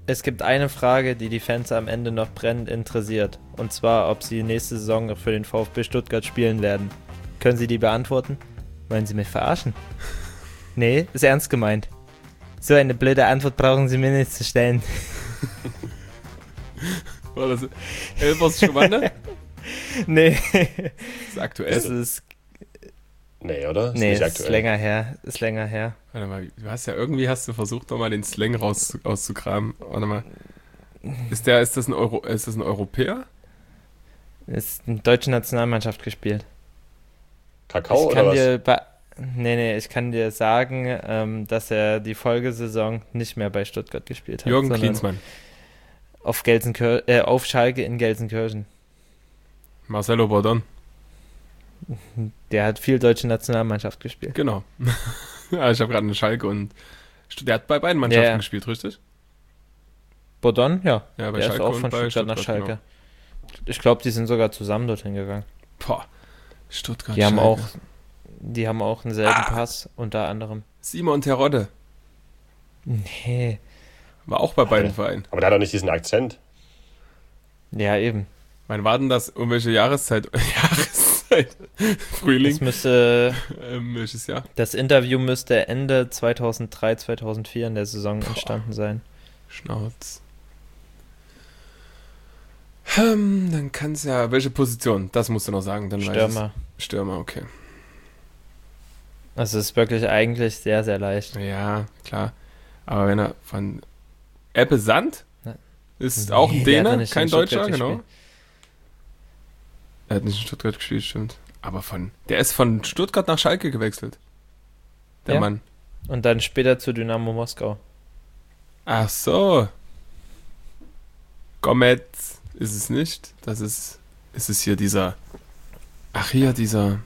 Es gibt eine Frage, die die Fans am Ende noch brennend interessiert. Und zwar, ob sie nächste Saison noch für den VfB Stuttgart spielen werden. Können Sie die beantworten? Wollen Sie mich verarschen? Nee, ist ernst gemeint. So eine blöde Antwort brauchen Sie mir nicht zu stellen. War das Elfers Schwanne? Nee. Das ist aktuell. Das ist, Nee, oder? nee, Nicht ist aktuell. länger her. Ist länger her. Warte mal, irgendwie hast du versucht, nochmal den Slang auszukramen. Warte mal. Ist das ein Europäer? Ist in der deutschen Nationalmannschaft gespielt. Kakao Ich kann oder was? ich kann dir sagen, dass er die Folgesaison nicht mehr bei Stuttgart gespielt hat. Jürgen sondern Klinsmann. auf Schalke in Gelsenkirchen. Marcelo Bordon. Der hat viel deutsche Nationalmannschaft gespielt. Genau. Ja, ich habe gerade eine Schalke und der hat bei beiden Mannschaften Ja. gespielt, richtig? Bodon, ja. Ja, bei Der ist Schalke auch und von bei Stuttgart nach Stuttgart, Schalke. Ich glaube, die sind sogar zusammen dorthin gegangen. Boah, Stuttgart. Die haben Schalke. auch denselben Pass, unter anderem. Simon Terodde Nee. war auch bei beiden Vereinen. Aber der hat doch nicht diesen Akzent. Ja, eben. Wann war denn das? Um welche Jahreszeit? Frühling? Das müsste, Welches Jahr? das Interview müsste Ende 2003, 2004 in der Saison entstanden sein. Schnauz. Dann kann es ja... Welche Position? Das musst du noch sagen. Dann Stürmer. Stürmer, okay. Also es ist wirklich eigentlich sehr, sehr leicht. Ja, klar. Aber wenn er von... Ebbe Sand? Ja. Ist auch ein der hat Däne, nicht kein in Stuttgart Deutscher, genau. gespielt. Er hat nicht in Stuttgart gespielt, stimmt. Aber der ist von Stuttgart nach Schalke gewechselt. Der Ja. Mann. Und dann später zu Dynamo Moskau. Ach so. Gomez ist es nicht. Ist es hier dieser... Ach, hier dieser...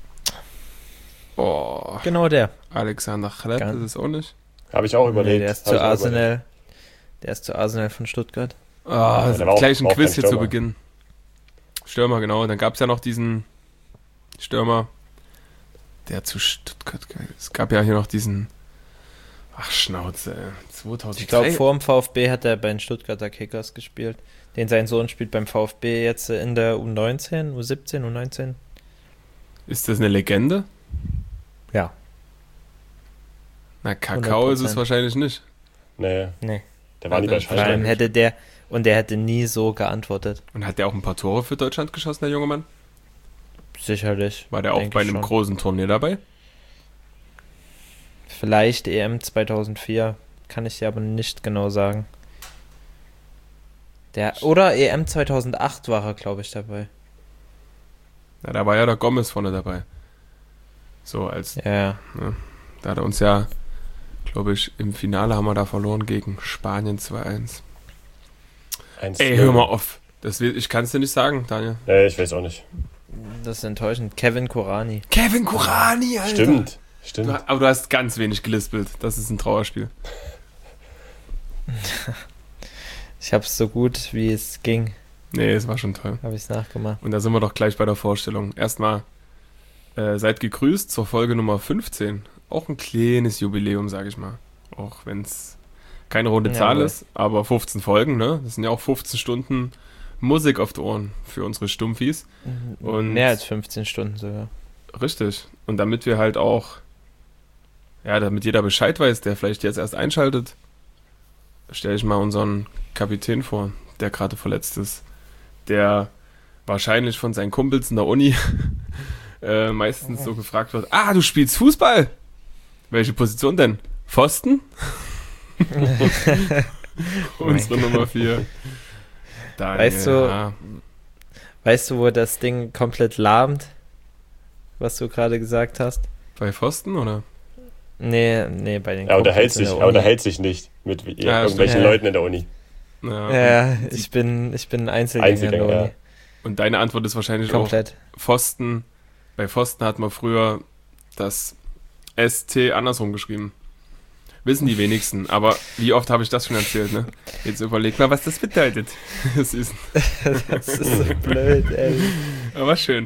Oh, Genau der. Alexander Chleb Ganz- ist es auch nicht. Habe ich auch überlegt. Nee, der ist Hab ich zu auch Arsenal. Der ist zu Arsenal von Stuttgart. Ah, der war auch- gleich ein war auch Quiz kein hier zu Stürmer. Beginn. Stürmer, genau. Dann gab es ja noch diesen Stürmer, der zu Stuttgart... Es gab ja hier noch diesen... Ach, Schnauze, ey. 2003. Ich glaube, vor dem VfB hat er bei den Stuttgarter Kickers gespielt. Sein Sohn spielt beim VfB jetzt in der U19, U17, U19. Ist das eine Legende? Ja. Na, Kakao ist es 100%. wahrscheinlich nicht. Nee, Nee. der war nie bei Vor allem Schalke. der hätte nie so geantwortet. Und hat der auch ein paar Tore für Deutschland geschossen, der junge Mann? Sicherlich. War der auch denke bei ich einem schon. großen Turnier dabei? Vielleicht EM 2004, kann ich dir aber nicht genau sagen. Oder EM 2008 war er, glaube ich, dabei. Ja, da war ja der Gomez vorne dabei. So, Ja. da hat er uns ja, glaube ich, im Finale haben wir da verloren gegen Spanien 2-1. 1-0. Ey, hör mal auf. Ich kann es dir nicht sagen, Daniel. Nee, ich weiß auch nicht. Das ist enttäuschend. Kevin Kurani. Kevin Kurani, Alter. Stimmt. Aber du hast ganz wenig gelispelt. Das ist ein Trauerspiel. Ich habe es so gut, wie es ging, Nee, es war schon toll. habe ich es nachgemacht. Und da sind wir doch gleich bei der Vorstellung. Erstmal seid gegrüßt zur Folge Nummer 15. Auch ein kleines Jubiläum, sage ich mal. Auch wenn es keine runde Zahl Jawohl. ist, aber 15 Folgen, ne? Das sind ja auch 15 Stunden Musik auf die Ohren für unsere Stumpfis. Und- Mehr als 15 Stunden sogar. Richtig. Und damit wir halt auch, ja, damit jeder Bescheid weiß, der vielleicht jetzt erst einschaltet, stelle ich mal unseren Kapitän vor, der gerade verletzt ist. Der wahrscheinlich von seinen Kumpels in der Uni meistens so gefragt wird, du spielst Fußball? Welche Position denn? Pfosten? Unsere Nummer 4. Daniel, Weißt du, wo das Ding komplett lahmt? Was du gerade gesagt hast? bei Pfosten, oder? Nee, bei den Er unterhält Kumpels in sich, der er Uni. unterhält sich nicht mit irgendwelchen stimmt. Leuten in der Uni. Ja, ich bin ein Einzelgänger in der Einzelgänger, Uni. ja. Und deine Antwort ist wahrscheinlich Komplett. auch Pfosten. Bei Pfosten hat man früher das ST andersrum geschrieben. Wissen die wenigsten, aber wie oft habe ich das schon erzählt, ne? Jetzt überleg mal, was das bedeutet. Das ist Das ist so blöd, ey. aber schön.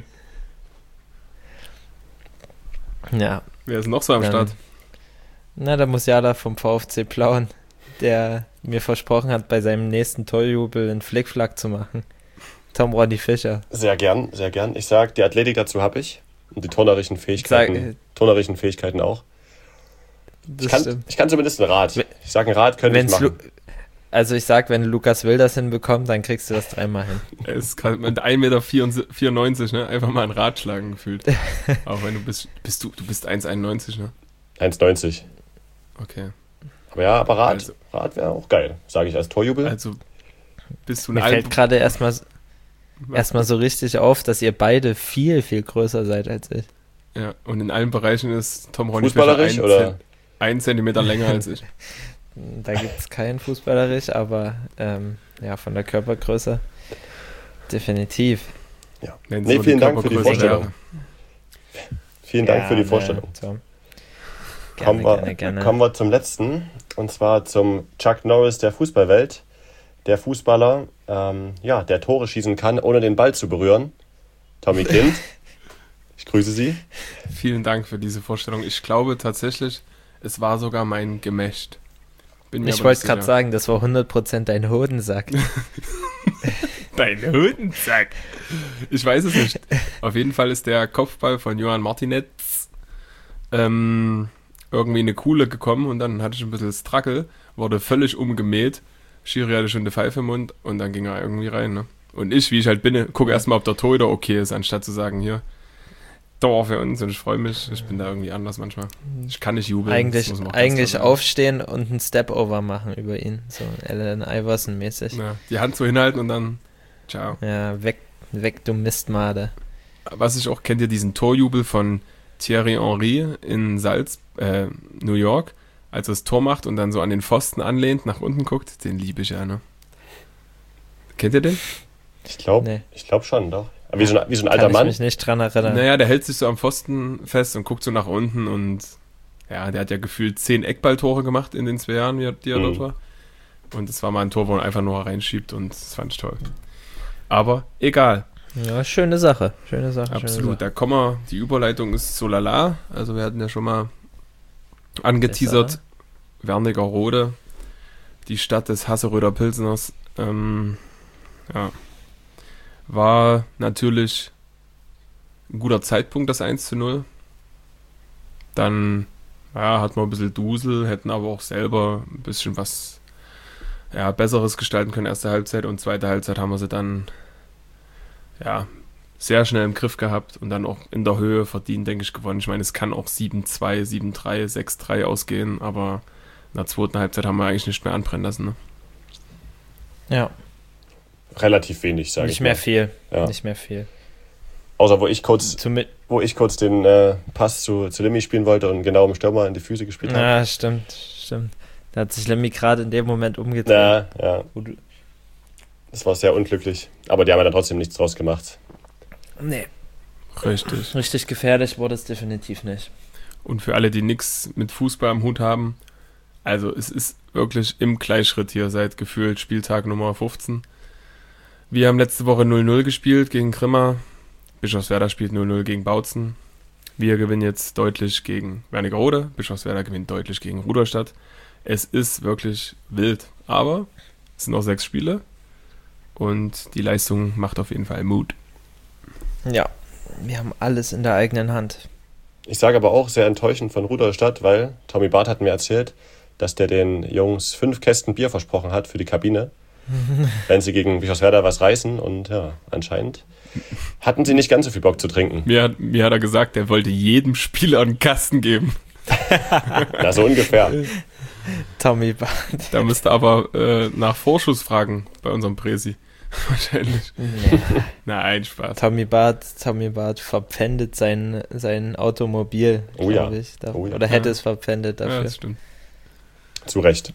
Ja, Wer ist noch so am Dann- Start? na, da muss Jada vom VfC plauen. der mir versprochen hat, bei seinem nächsten Torjubel einen Flickflack zu machen. Tom Roddy Fischer. Sehr gern, sehr gern. Ich sag, die Athletik dazu habe ich und die turnerischen Fähigkeiten auch. Ich kann zumindest ein Rad. Ich sage, ein Rad könnte ich machen. Also ich sag, wenn Lukas Will das hinbekommt, dann kriegst du das 3-mal hin. Es kann mit 1,94 Meter, ne? Einfach mal ein Rad schlagen gefühlt. Auch wenn du bist 1,91, ne? 1,90. Okay. Aber ja, Rad wäre auch geil, sage ich als Torjubel. Also bist du Mir fällt gerade erstmal so richtig auf, dass ihr beide viel, viel größer seid als ich. Ja, und in allen Bereichen ist Tom Roddy fußballerisch oder 1 Zentimeter länger als ich. Da gibt es keinen fußballerisch, aber von der Körpergröße definitiv. Ja. Vielen Dank für die Vorstellung. Vielen Dank für die Vorstellung. Tom. Gerne. Kommen wir zum letzten, und zwar zum Chuck Norris der Fußballwelt. Der Fußballer, der Tore schießen kann, ohne den Ball zu berühren. Tommy Kind. Ich grüße Sie. Vielen Dank für diese Vorstellung. Ich glaube tatsächlich, es war sogar mein Gemächt. Ich wollte gerade sagen, das war 100% dein Hodensack. Dein Hodensack? Ich weiß es nicht. Auf jeden Fall ist der Kopfball von Johann Martinez irgendwie eine Kuhle gekommen und dann hatte ich ein bisschen Struggle, wurde völlig umgemäht. Schiri hatte schon eine Pfeife im Mund und dann ging er irgendwie rein. Ne? Und ich, wie ich halt bin, gucke erstmal, ob der Torhüter okay ist, anstatt zu sagen, hier, Tor für uns, und ich freue mich. Ich bin da irgendwie anders manchmal. Ich kann nicht jubeln. Eigentlich aufstehen und einen Step-Over machen über ihn. So Allen Iverson-mäßig. Ja, die Hand so hinhalten und dann ciao. Ja, weg du Mistmade. Was ich auch, kennt ihr diesen Torjubel von Thierry Henry in New York, als er das Tor macht und dann so an den Pfosten anlehnt, nach unten guckt? Den liebe ich ja, ne? Kennt ihr den? Ich glaube schon, doch. Aber wie so ein alter Mann. Kann ich mich nicht dran erinnern. Naja, der hält sich so am Pfosten fest und guckt so nach unten und ja, der hat ja gefühlt 10 Eckballtore gemacht in den 2 Jahren, die er dort war. Und es war mal ein Tor, wo er einfach nur reinschiebt und das fand ich toll. Aber egal. Ja, schöne Sache. Absolut, da kommen wir, die Überleitung ist so lala. Also wir hatten ja schon mal angeteasert, Wernigerode, die Stadt des Hasseröder Pilsners. War natürlich ein guter Zeitpunkt, das 1:0. Dann hatten wir ein bisschen Dusel, hätten aber auch selber ein bisschen was Besseres gestalten können, erste Halbzeit, und zweite Halbzeit haben wir sie dann sehr schnell im Griff gehabt und dann auch in der Höhe verdient, denke ich, gewonnen. Ich meine, es kann auch 7-2, 7-3, 6-3 ausgehen, aber in der zweiten Halbzeit haben wir eigentlich nicht mehr anbrennen lassen. Ne? Ja. Relativ wenig, sage ich mal. Nicht mehr viel. Außer wo ich kurz den Pass zu Limmy spielen wollte und genau im Stürmer in die Füße gespielt habe. Ja, stimmt. Da hat sich Limmy gerade in dem Moment umgedreht. Ja. Das war sehr unglücklich. Aber die haben ja dann trotzdem nichts draus gemacht. Nee. Richtig. Richtig gefährlich wurde es definitiv nicht. Und für alle, die nichts mit Fußball am Hut haben, also es ist wirklich im Gleichschritt hier seit gefühlt Spieltag Nummer 15. Wir haben letzte Woche 0-0 gespielt gegen Grimma. Bischofswerda spielt 0-0 gegen Bautzen. Wir gewinnen jetzt deutlich gegen Wernigerode. Bischofswerda gewinnt deutlich gegen Rudolstadt. Es ist wirklich wild, aber es sind noch 6 Spiele und die Leistung macht auf jeden Fall Mut. Ja, wir haben alles in der eigenen Hand. Ich sage aber auch, sehr enttäuschend von Rudolstadt, weil Tommy Barth hat mir erzählt, dass der den Jungs 5 Kästen Bier versprochen hat für die Kabine, wenn sie gegen Bischofswerda was reißen, und ja, anscheinend hatten sie nicht ganz so viel Bock zu trinken. Mir hat er gesagt, er wollte jedem Spieler einen Kasten geben. Na, so ungefähr. Tommy Barth. Da müsste aber nach Vorschuss fragen bei unserem Präsi. Wahrscheinlich. Nee. Nein, Spaß. Tommy Barth verpfändet sein Automobil, glaube ich. Oder hätte es verpfändet dafür. Ja, das stimmt. Zu Recht.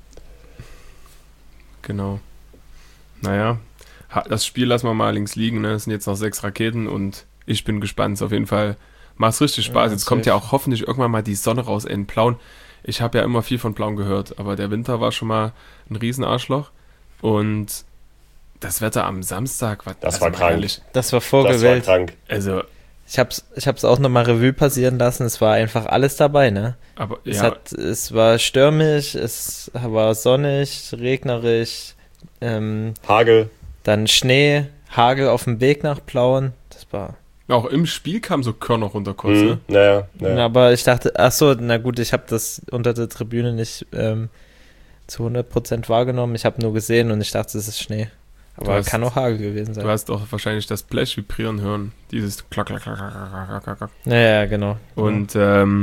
Genau. Naja, das Spiel lassen wir mal links liegen. Ne? Es sind jetzt noch 6 Raketen und ich bin gespannt. Auf jeden Fall macht es richtig Spaß. Ja, jetzt kommt ja auch hoffentlich irgendwann mal die Sonne raus in Plauen. Ich habe ja immer viel von Plauen gehört, aber der Winter war schon mal ein Riesenarschloch. Und das Wetter am Samstag das war krank. Das war Vogelwelt. Also ich hab's auch nochmal Revue passieren lassen. Es war einfach alles dabei, ne? Aber Es war stürmisch, es war sonnig, regnerisch, Hagel. dann Schnee, Hagel auf dem Weg nach Plauen. Das war. auch im Spiel kam so Körner runter kurz, ne? Naja. Aber ich dachte, ach so, na gut, ich habe das unter der Tribüne nicht zu 100% wahrgenommen. Ich habe nur gesehen und ich dachte, es ist Schnee. Aber kann auch Hagel gewesen sein. Du hast doch wahrscheinlich das Blech vibrieren hören. Dieses klack, klack, klack, klack, klack, klack, klack. Ja, genau. Und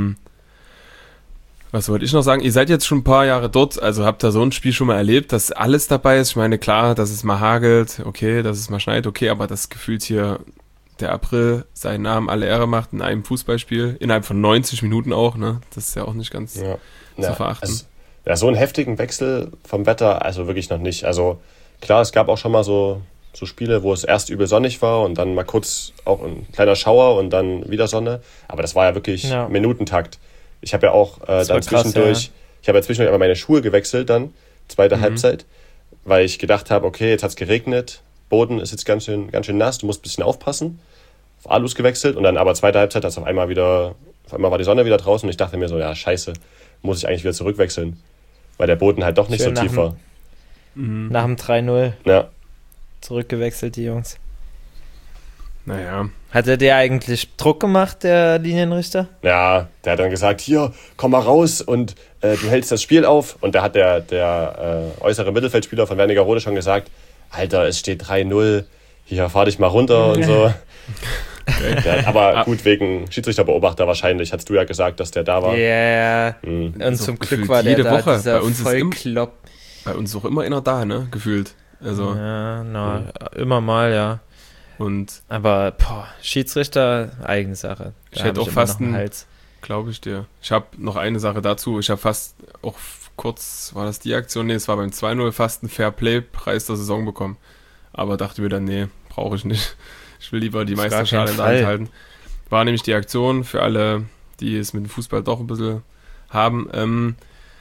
was wollte ich noch sagen? Ihr seid jetzt schon ein paar Jahre dort, also habt ihr so ein Spiel schon mal erlebt, dass alles dabei ist. Ich meine, klar, dass es mal hagelt, okay, dass es mal schneit, okay, aber das gefühlt hier der April seinen Namen alle Ehre macht in einem Fußballspiel, innerhalb von 90 Minuten auch, ne? Das ist ja auch nicht ganz zu verachten. Also, ja, so einen heftigen Wechsel vom Wetter, also wirklich noch nicht. Also klar, es gab auch schon mal so Spiele, wo es erst übel sonnig war und dann mal kurz auch ein kleiner Schauer und dann wieder Sonne. Aber das war ja wirklich Minutentakt. Ich habe ja auch dann zwischendurch, ich habe ja zwischendurch aber meine Schuhe gewechselt dann, zweite Halbzeit, weil ich gedacht habe, okay, jetzt hat es geregnet, Boden ist jetzt ganz schön nass, du musst ein bisschen aufpassen. Auf Alus gewechselt und dann aber zweite Halbzeit, auf einmal war die Sonne wieder draußen und ich dachte mir so, ja scheiße, muss ich eigentlich wieder zurückwechseln, weil der Boden halt doch nicht so tief war. Nach dem 3-0 zurückgewechselt, die Jungs. Naja. Hat er dir eigentlich Druck gemacht, der Linienrichter? Ja, der hat dann gesagt, hier, komm mal raus und du hältst das Spiel auf. Und da hat der äußere Mittelfeldspieler von Wernigerode schon gesagt, Alter, es steht 3-0, hier, fahr dich mal runter und so. Okay. Aber gut, wegen Schiedsrichterbeobachter wahrscheinlich, hast du ja gesagt, dass der da war. Ja, und so zum Glück war der jede da, Woche. dieser Bei uns Vollklopp. Bei uns ist auch immer einer da, ne, gefühlt. Also, immer mal, ja. Und aber, Schiedsrichter, eigene Sache. Ich hätte auch fast glaube ich dir. Ich habe noch eine Sache dazu. Ich habe fast auch kurz, war das die Aktion? Nee, es war beim 2-0 fast einen Fair-Play-Preis der Saison bekommen. Aber dachte mir dann, nee, brauche ich nicht. Ich will lieber die Meisterschale in der Hand halten. War nämlich die Aktion für alle, die es mit dem Fußball doch ein bisschen haben.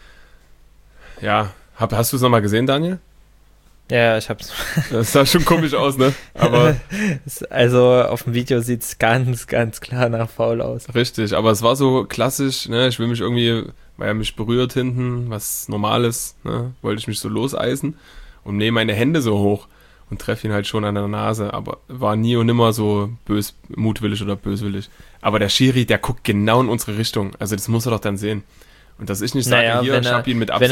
Hast du es nochmal gesehen, Daniel? Ja, ich hab's. Das sah schon komisch aus, ne? Aber also auf dem Video sieht's ganz, ganz klar nach Foul aus. Richtig, aber es war so klassisch, ne? Ich will mich irgendwie, weil er mich berührt hinten, was Normales, ne? Wollte ich mich so loseisen und nehme meine Hände so hoch und treffe ihn halt schon an der Nase, aber war nie und nimmer so mutwillig oder böswillig. Aber der Schiri, der guckt genau in unsere Richtung, also das muss er doch dann sehen. Und dass ich nicht sage, ich hab ihn mit Absicht wenn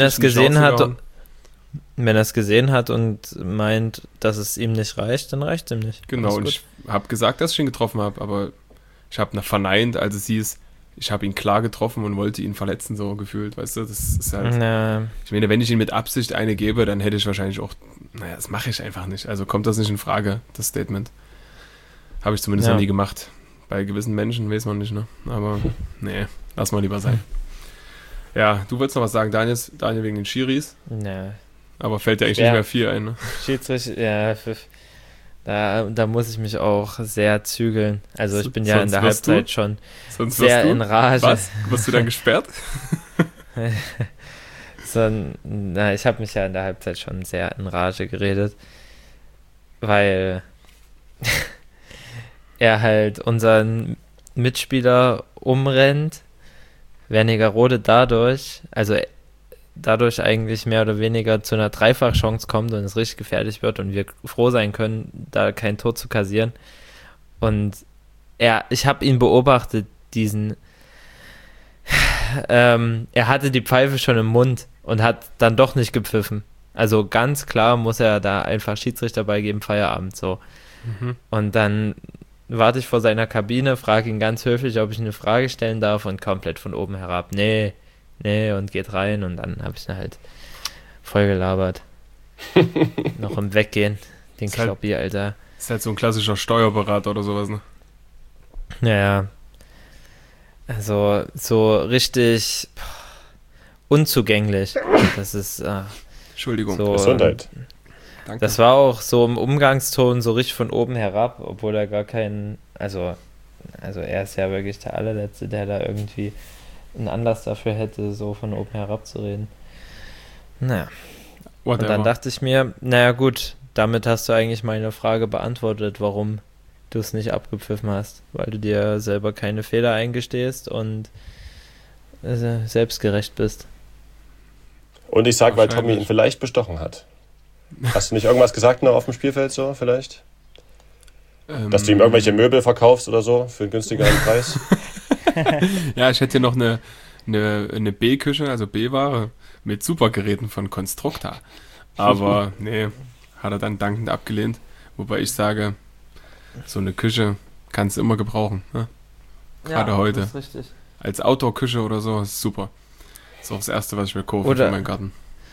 er es gesehen hat und meint, dass es ihm nicht reicht, dann reicht es ihm nicht. Genau, und ich habe gesagt, dass ich ihn getroffen habe, aber ich habe verneint, als es hieß, ich habe ihn klar getroffen und wollte ihn verletzen, so gefühlt, weißt du, das ist halt, ich meine, wenn ich ihm mit Absicht eine gebe, dann hätte ich wahrscheinlich auch, das mache ich einfach nicht, also kommt das nicht in Frage, das Statement. Habe ich zumindest noch nie gemacht. Bei gewissen Menschen weiß man nicht, ne, aber nee, lass mal lieber sein. Ja, du wolltest noch was sagen, Daniel wegen den Schiris? Nee. Aber fällt dir eigentlich nicht mehr viel ein, ne? Schiedsrichter, da muss ich mich auch sehr zügeln. Also ich bin ja in der Halbzeit schon sehr in Rage. Was? Wirst du dann gesperrt? Ich habe mich ja in der Halbzeit schon sehr in Rage geredet, weil er halt unseren Mitspieler umrennt, Wernigerode dadurch eigentlich mehr oder weniger zu einer Dreifachchance kommt und es richtig gefährlich wird und wir froh sein können, da kein Tor zu kassieren. Und ich habe ihn beobachtet, er hatte die Pfeife schon im Mund und hat dann doch nicht gepfiffen. Also ganz klar muss er da einfach Schiedsrichter beigeben, Feierabend, so. Und dann warte ich vor seiner Kabine, frage ihn ganz höflich, ob ich eine Frage stellen darf und komplett von oben herab, nee, und geht rein und dann habe ich ihn halt voll gelabert. Noch im Weggehen, den Kloppi, Alter. Ist halt so ein klassischer Steuerberater oder sowas, ne? Ja. Also so richtig unzugänglich. Das ist Entschuldigung. So, Gesundheit. Danke. Das war auch so im Umgangston so richtig von oben herab, obwohl er gar keinen, also er ist ja wirklich der allerletzte, der da irgendwie einen Anlass dafür hätte, so von oben herab zu reden. Naja. Und dann dachte ich mir, naja gut, damit hast du eigentlich meine Frage beantwortet, warum du es nicht abgepfiffen hast, weil du dir selber keine Fehler eingestehst und selbstgerecht bist. Und ich sag, weil Tommy ihn vielleicht bestochen hat. Hast du nicht irgendwas gesagt noch auf dem Spielfeld so vielleicht? Dass du ihm irgendwelche Möbel verkaufst oder so für einen günstigeren Preis? Ja, ich hätte hier noch eine B-Küche, also B-Ware, mit Supergeräten von Constructa. Aber nee, hat er dann dankend abgelehnt. Wobei ich sage, so eine Küche kannst du immer gebrauchen. Ne? Gerade heute. Das ist richtig. Als Outdoor-Küche oder so ist super. Ist auch das Erste, was ich mir kaufe Oder- für meinen Garten.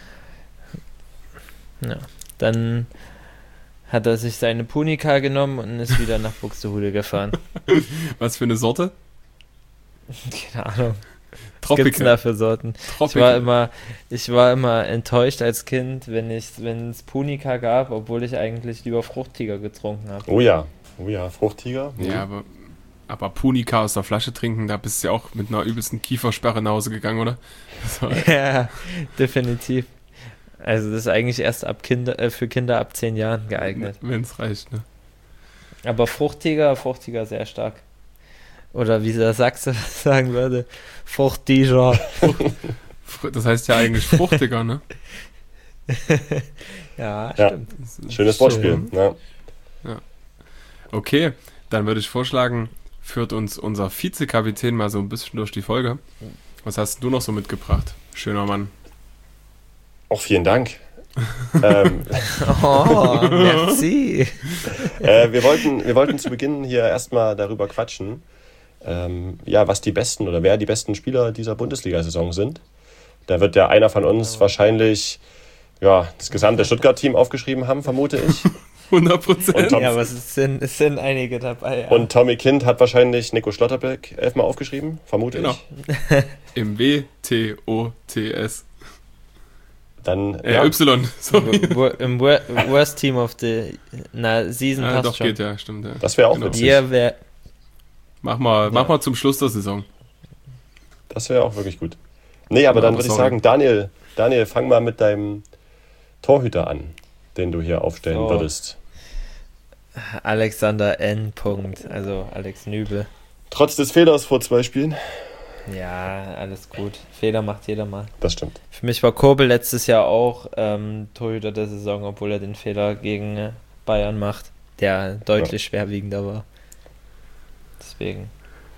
Ja, dann hat er sich seine Punika genommen und ist wieder nach Buxtehude gefahren. Was für eine Sorte? Keine Ahnung. Was gibt's denn da für Sorten? Ich war immer enttäuscht als Kind, wenn es Punika gab, obwohl ich eigentlich lieber Fruchtiger getrunken habe. Oh ja, Fruchttiger. Ja, aber Punika aus der Flasche trinken, da bist du ja auch mit einer übelsten Kiefersperre nach Hause gegangen, oder? Ja, definitiv. Also das ist eigentlich erst für Kinder ab 10 Jahren geeignet. Wenn es reicht, ne? Aber Fruchtiger sehr stark. Oder wie der Sachse sagen würde, Fruchtiger. Das heißt ja eigentlich fruchtiger, ne? Ja, Ja. stimmt. Schönes Wortspiel. Ja. Okay, dann würde ich vorschlagen, führt uns unser Vizekapitän mal so ein bisschen durch die Folge. Was hast du noch so mitgebracht? Schöner Mann. Auch vielen Dank. Oh, merci. Wir wollten zu Beginn hier erstmal darüber quatschen, was die besten oder wer die besten Spieler dieser Bundesliga-Saison sind. Da wird ja einer von uns wahrscheinlich das gesamte Stuttgart-Team aufgeschrieben haben, vermute ich. 100%. Ja, aber es sind einige dabei. Ja. Und Tommy Kind hat wahrscheinlich Nico Schlotterbeck 11-mal aufgeschrieben, vermute Genau. ich. Im WTOTS. Dann, Y, sorry. Im Worst Team of the Season Ja, passt doch, schon. geht ja, stimmt. Ja. Das wäre auch Genau. witzig. Ihr wär, Mach mal zum Schluss der Saison. Das wäre auch wirklich gut. Nee, aber Ja, dann aber würde ich sorry. sagen, Daniel, fang mal mit deinem Torhüter an, den du hier aufstellen So. würdest. Alexander N. Punkt, also Alex Nübel. Trotz des Fehlers vor 2 Spielen. Ja, alles gut. Fehler macht jeder mal. Das stimmt. Für mich war Kobel letztes Jahr auch Torhüter der Saison, obwohl er den Fehler gegen Bayern macht, der deutlich schwerwiegender war. Deswegen.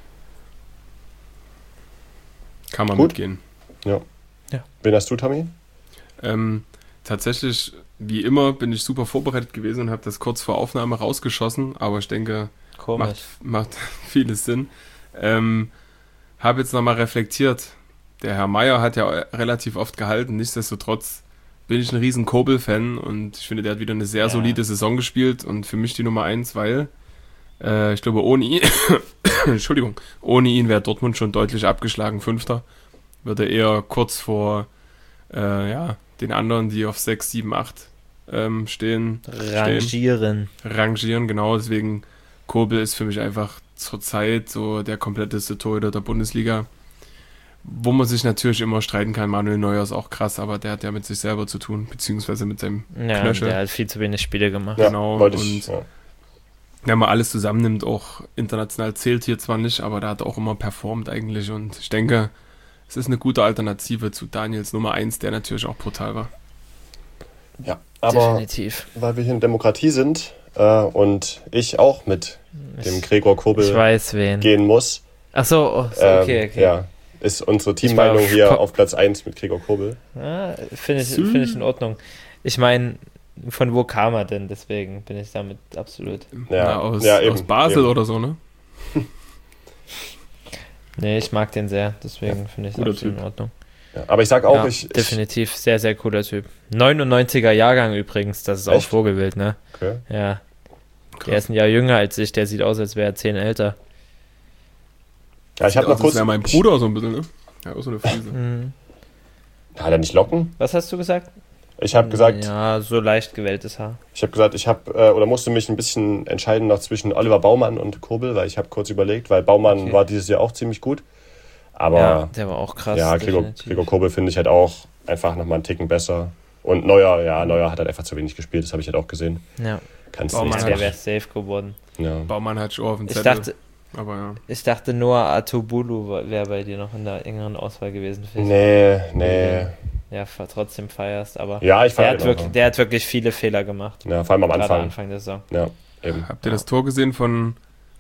Kann man Gut. mitgehen. Wen hast du, Tommy? Tatsächlich, wie immer, bin ich super vorbereitet gewesen und habe das kurz vor Aufnahme rausgeschossen, aber ich denke, Komisch. macht vieles Sinn. Habe jetzt nochmal reflektiert. Der Herr Meier hat ja relativ oft gehalten, nichtsdestotrotz bin ich ein riesen Kobel-Fan und ich finde, der hat wieder eine sehr solide Saison gespielt und für mich die Nummer 1, weil ich glaube, ohne ihn ohne ihn wäre Dortmund schon deutlich abgeschlagen, 5. Würde eher kurz vor den anderen, die auf 6, 7, 8 stehen. Rangieren, genau. Deswegen Kobel ist für mich einfach zurzeit so der kompletteste Torhüter der Bundesliga. Wo man sich natürlich immer streiten kann, Manuel Neuer ist auch krass, aber der hat ja mit sich selber zu tun, beziehungsweise mit seinem Knöchel. Der hat viel zu wenig Spiele gemacht. Ja, Genau, wollte ich. Ja. Wenn man alles zusammennimmt, auch international zählt hier zwar nicht, aber da hat er auch immer performt eigentlich und ich denke, es ist eine gute Alternative zu Daniels Nummer 1, der natürlich auch brutal war. Ja, aber Definitiv. weil wir hier in Demokratie sind und ich auch mit dem Gregor Ich Kobel weiß wen. gehen muss, Ach so, okay. Ja, ist unsere Teammeinung auf hier Ko- auf Platz 1 mit Gregor Kobel. Ja, finde ich in Ordnung. Ich meine, von wo kam er denn? Deswegen bin ich damit absolut. Ja, aus eben, Basel eben. oder so, ne? Nee, ich mag den sehr, deswegen finde ich es guter absolut Typ. in Ordnung. Ja, aber ich sag auch, Ja, definitiv sehr, sehr cooler Typ. 99er Jahrgang übrigens, das ist auch Echt? Vogelwild, ne? Okay. Ja. Krass. Der ist ein Jahr jünger als ich, der sieht aus, als wäre er 10 älter. Ja, ich habe noch Das kurz. wäre mein Bruder so ein bisschen, ne? Ja, auch so eine Friese. Mhm. Hat er nicht Locken? Was hast du gesagt? Ich habe gesagt, Ja, so leicht gewelltes Haar. musste mich ein bisschen entscheiden noch zwischen Oliver Baumann und Kobel, weil ich habe kurz überlegt, weil Baumann Okay. war dieses Jahr auch ziemlich gut. Aber Ja, der war auch krass. Gregor Kobel finde ich halt auch einfach nochmal einen Ticken besser. Und Neuer hat halt einfach zu wenig gespielt, das habe ich halt auch gesehen. Ja. kannst du Baumann nichts Der hat- wäre machen. safe geworden. Ja. Baumann hat schon auf dem Ich Zettel. dachte, Aber ja. ich dachte Noah Atubulu wäre bei dir noch in der engeren Auswahl gewesen. Nee. Ja, trotzdem feierst, aber Ja, ich der fand hat, ihn wirklich, auch. der hat wirklich viele Fehler gemacht. Ja, vor allem am Gerade Anfang. Anfang der Saison. Ja, eben. Habt ihr das Tor gesehen von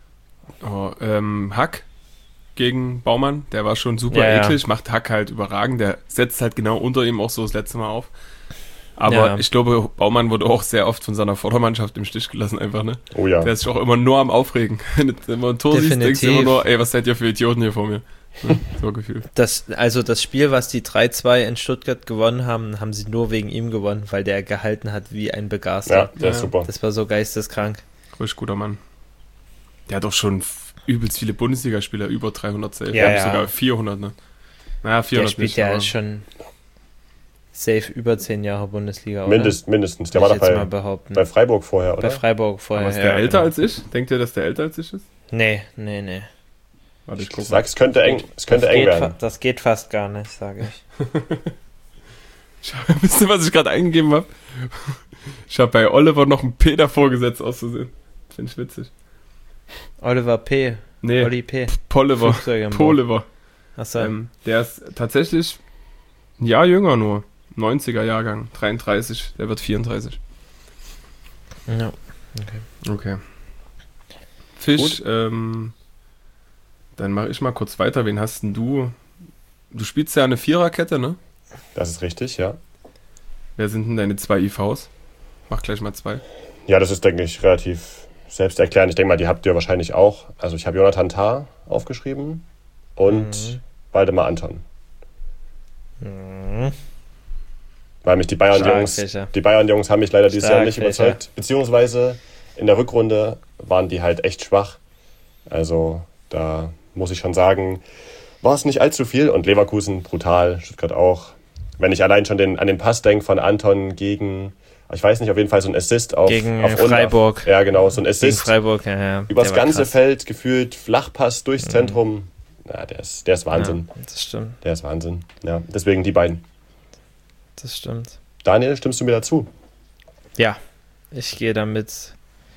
Hack gegen Baumann? Der war schon super Ja, ja. eklig, macht Hack halt überragend. Der setzt halt genau unter ihm auch so das letzte Mal auf. Aber Ja. ich glaube, Baumann wurde auch sehr oft von seiner Vordermannschaft im Stich gelassen einfach, ne? Oh ja. Der ist sich auch immer nur am Aufregen. Wenn du immer ein Tor siehst, denkst du immer Definitiv. nur, ey, was seid ihr für Idioten hier vor mir? Ne? So gefühlt. Das Spiel, was die 3-2 in Stuttgart gewonnen haben, haben sie nur wegen ihm gewonnen, weil der gehalten hat wie ein Begaster. Ja, der ist Ja. super. Das war so geisteskrank. Richtig guter Mann. Der hat doch schon übelst viele Bundesligaspieler, über 300 Safe. Ja, Ja, ja. sogar 400, ne? Naja, 400 Der spielt nicht, ja aber- schon safe über 10 Jahre Bundesliga, oder? Mindestens. Der Würde war ich doch jetzt mal bei behaupten. Freiburg vorher, Bei oder? Freiburg vorher. Aber ist der ja, älter genau. als ich? Denkt ihr, dass der älter als ich ist? Nee. Warte, ich Ich guck sag, es könnte eng werden. Das geht fast gar nicht, sage ich. Wisst ihr, was ich gerade eingegeben habe? Ich habe bei Oliver noch einen P davor gesetzt, auszusehen. Finde ich witzig. Oliver P. Nee, Olli P. Poliver. Flugzeug im Bau. Poliver. Achso. Der ist tatsächlich ein Jahr jünger nur. 90er Jahrgang. 33. Der wird 34. Ja. Okay. Fisch, dann mache ich mal kurz weiter. Wen hast denn du? Du spielst ja eine Viererkette, ne? Das ist richtig, ja. Wer sind denn deine 2 IVs? Mach gleich mal 2. Ja, das ist, denke ich, relativ selbsterklärend. Ich denke mal, die habt ihr wahrscheinlich auch. Also ich habe Jonathan Tah aufgeschrieben und Waldemar Anton. Mhm. Weil mich die Schlagfächer. Bayern-Jungs haben mich leider dieses Jahr nicht Schlagfächer. überzeugt. Beziehungsweise in der Rückrunde waren die halt echt schwach. Also da muss ich schon sagen, war es nicht allzu viel. Und Leverkusen brutal, Stuttgart auch. Wenn ich allein schon an den Pass denke von Anton gegen, ich weiß nicht, auf jeden Fall so ein Assist Gegen auf Freiburg. Ja, genau, so ein Gegen Assist Freiburg, ja. übers der war ganze krass. Feld gefühlt, Flachpass durchs Zentrum. Ja, der ist Wahnsinn. Ja, das stimmt. Der ist Wahnsinn. Ja, deswegen die beiden. Das stimmt. Daniel, stimmst du mir dazu? Ja, ich gehe damit,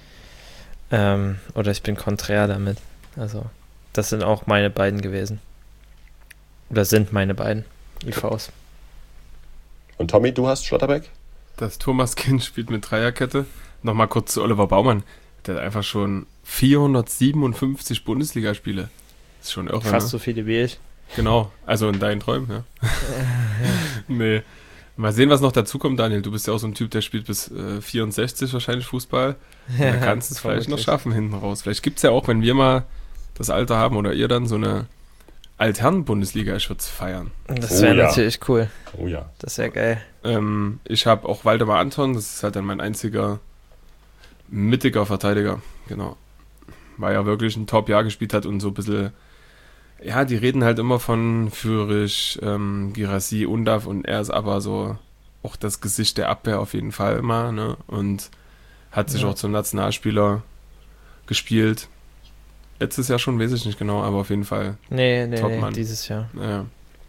oder ich bin konträr damit. Also, das sind auch meine beiden gewesen. Oder sind meine beiden IVs. Und Tommy, du hast Schlotterbeck? Das Thomas Kind spielt mit Dreierkette. Nochmal kurz zu Oliver Baumann. Der hat einfach schon 457 Bundesligaspiele. Das ist schon irre, Fast ne? so viele wie ich. Genau, also in deinen Träumen, ja. Nee. Mal sehen, was noch dazu kommt, Daniel. Du bist ja auch so ein Typ, der spielt bis 64 wahrscheinlich Fußball. Da kannst du es vielleicht noch schaffen hinten raus. Vielleicht gibt es ja auch, wenn wir mal das Alter haben oder ihr dann so eine Altherren-Bundesliga, ich würde es feiern. Das Oh wäre ja. natürlich cool. Oh ja. Das wäre geil. Ich habe auch Waldemar Anton, das ist halt dann mein einziger mittiger Verteidiger, genau. Weil er wirklich ein Top-Jahr gespielt hat und so ein bisschen, ja, die reden halt immer von Fürich, Girassi, Undav und er ist aber so auch das Gesicht der Abwehr auf jeden Fall immer, ne? Und hat sich Ja. auch zum Nationalspieler gespielt. Letztes Jahr schon, weiß ich nicht genau, aber auf jeden Fall, Nee, Topmann. dieses Jahr. ja.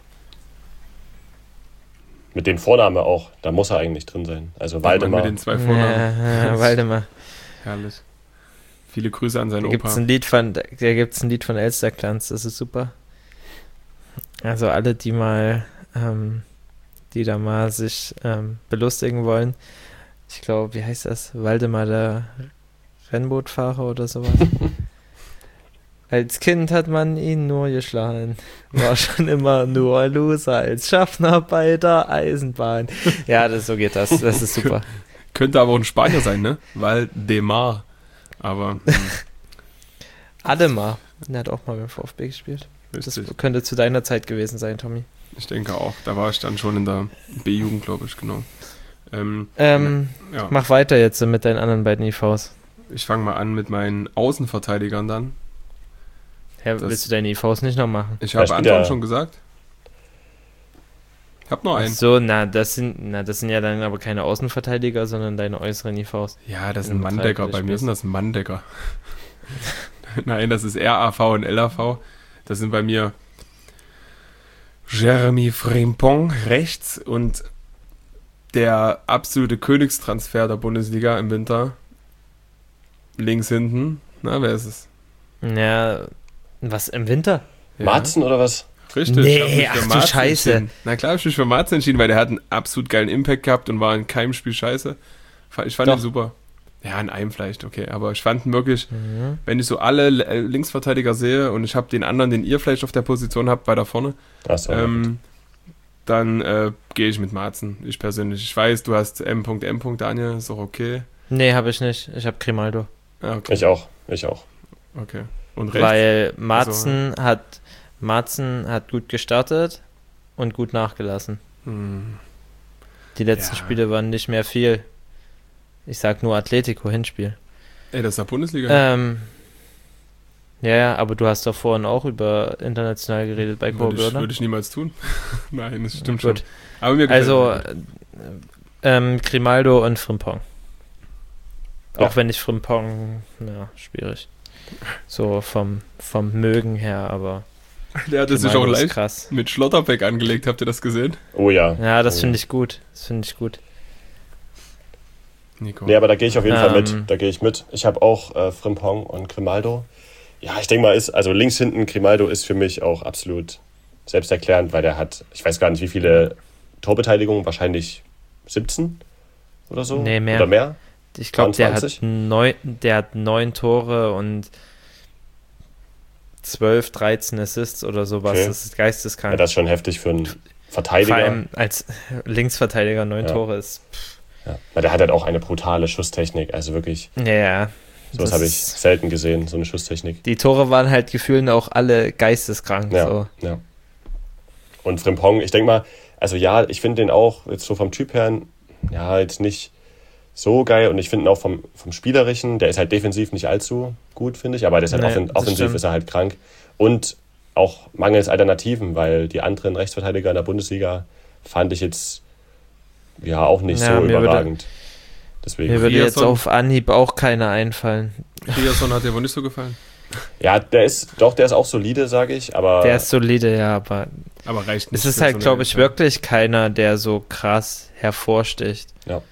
Mit dem Vorname auch, da muss er eigentlich drin sein. Also Waldemar. Mit den 2 Vornamen. Ja, Waldemar. Herrlich. Viele Grüße an seinen Da gibt es Opa. ein Lied von Elsterglanz, das ist super. Also alle, die da mal sich belustigen wollen. Ich glaube, wie heißt das? Waldemar der Rennbootfahrer oder sowas. Als Kind hat man ihn nur geschlagen. War schon immer nur Loser als Schaffner bei der Eisenbahn. Ja, so geht das. Das ist super. Könnte aber auch ein Spanier sein, ne? Waldemar. Aber Ademar. Der hat auch mal beim VfB gespielt. Das richtig. könnte zu deiner Zeit gewesen sein, Tommy. Ich denke auch. Da war ich dann schon in der B-Jugend, glaube ich, genau. Ja. Mach weiter jetzt mit deinen anderen beiden IVs. Ich fange mal an mit meinen Außenverteidigern dann. Ja, Das- willst du deine IVs nicht noch machen? Ich habe spielt Anton ja- schon gesagt. Ich habe noch Ach einen. so, das sind ja dann aber keine Außenverteidiger, sondern deine äußeren IVs. Ja, das ist Wenn ein du Manndecker. dreifach Bei mir spielst. sind das Manndecker. Nein, das ist RAV und LAV. Das sind bei mir Jeremy Frimpong rechts und der absolute Königstransfer der Bundesliga im Winter, links hinten. Na, wer ist es? Ja, was, im Winter? Ja. Marzen oder was? Richtig. Nee, ich hab mich für ach du Marzen Scheiße. entschieden. Na klar, hab ich mich für Marzen entschieden, weil der hat einen absolut geilen Impact gehabt und war in keinem Spiel scheiße. Ich fand Doch. ihn super. Ja, in einem vielleicht, okay. Aber ich fand ihn wirklich, wenn ich so alle Linksverteidiger sehe und ich habe den anderen, den ihr vielleicht auf der Position habt, weiter vorne, Achso. dann gehe ich mit Marzen. Ich persönlich. Ich weiß, du hast M. Daniel, ist auch okay. Nee, habe ich nicht. Ich habe Grimaldo. Ah, okay. Ich auch. Okay. Und rechts? Weil Marzen hat gut gestartet und gut nachgelassen. Die letzten Ja. Spiele waren nicht mehr viel. Ich sag nur Atletico Hinspiel. Ey, das ist ja Bundesliga. Ja, aber du hast doch vorhin auch über international geredet bei Kobe, oder? Würde ich niemals tun. Nein, das stimmt Gut. schon. Aber mir gefällt Also, es. Grimaldo und Frimpong. Ja. Auch wenn ich Frimpong, ja, schwierig. So vom Mögen her, aber Der hatte sich auch Grimaldo ist leicht krass. mit Schlotterbeck angelegt. Habt ihr das gesehen? Oh ja. Ja, das Oh finde ich gut. Nico. Nee, aber da gehe ich auf jeden Fall mit. Ähm. Da gehe ich mit. Ich habe auch Frimpong und Grimaldo. Ja, ich denke mal, also links hinten Grimaldo ist für mich auch absolut selbsterklärend, weil der hat, ich weiß gar nicht, wie viele Torbeteiligungen, wahrscheinlich 17 oder so. Nee, mehr. Oder mehr. Ich glaube, der 20? hat 9 Tore und 12, 13 Assists oder sowas. Okay. Das ist geisteskrank. Ja, das ist schon heftig für einen Vor Verteidiger. allem als Linksverteidiger 9 Ja. Tore ist. Ja. Weil der hat halt auch eine brutale Schusstechnik. Also wirklich, Ja. sowas das habe ich ist- selten gesehen, so eine Schusstechnik. Die Tore waren halt gefühlt auch alle geisteskrank. Ja, So. ja. Und Frimpong, ich denke mal, also ja, ich finde den auch jetzt so vom Typ her, ja, halt nicht so geil. Und ich finde ihn auch vom Spielerischen, der ist halt defensiv nicht allzu gut, finde ich. Aber der ist halt Nee, das offensiv stimmt. ist er halt krank. Und auch mangels Alternativen, weil die anderen Rechtsverteidiger in der Bundesliga fand ich jetzt ja auch nicht Ja, so mir würde- überragend. Deswegen. Mir würde jetzt Riasson. auf Anhieb auch keiner einfallen. Riasson hat dir wohl nicht so gefallen. Ja, der ist auch solide, sage ich, aber Der ist solide, ja, aber Aber reicht nicht. es ist für halt, so eine glaube ich, Elf. wirklich keiner, der so krass hervorsticht. Ja.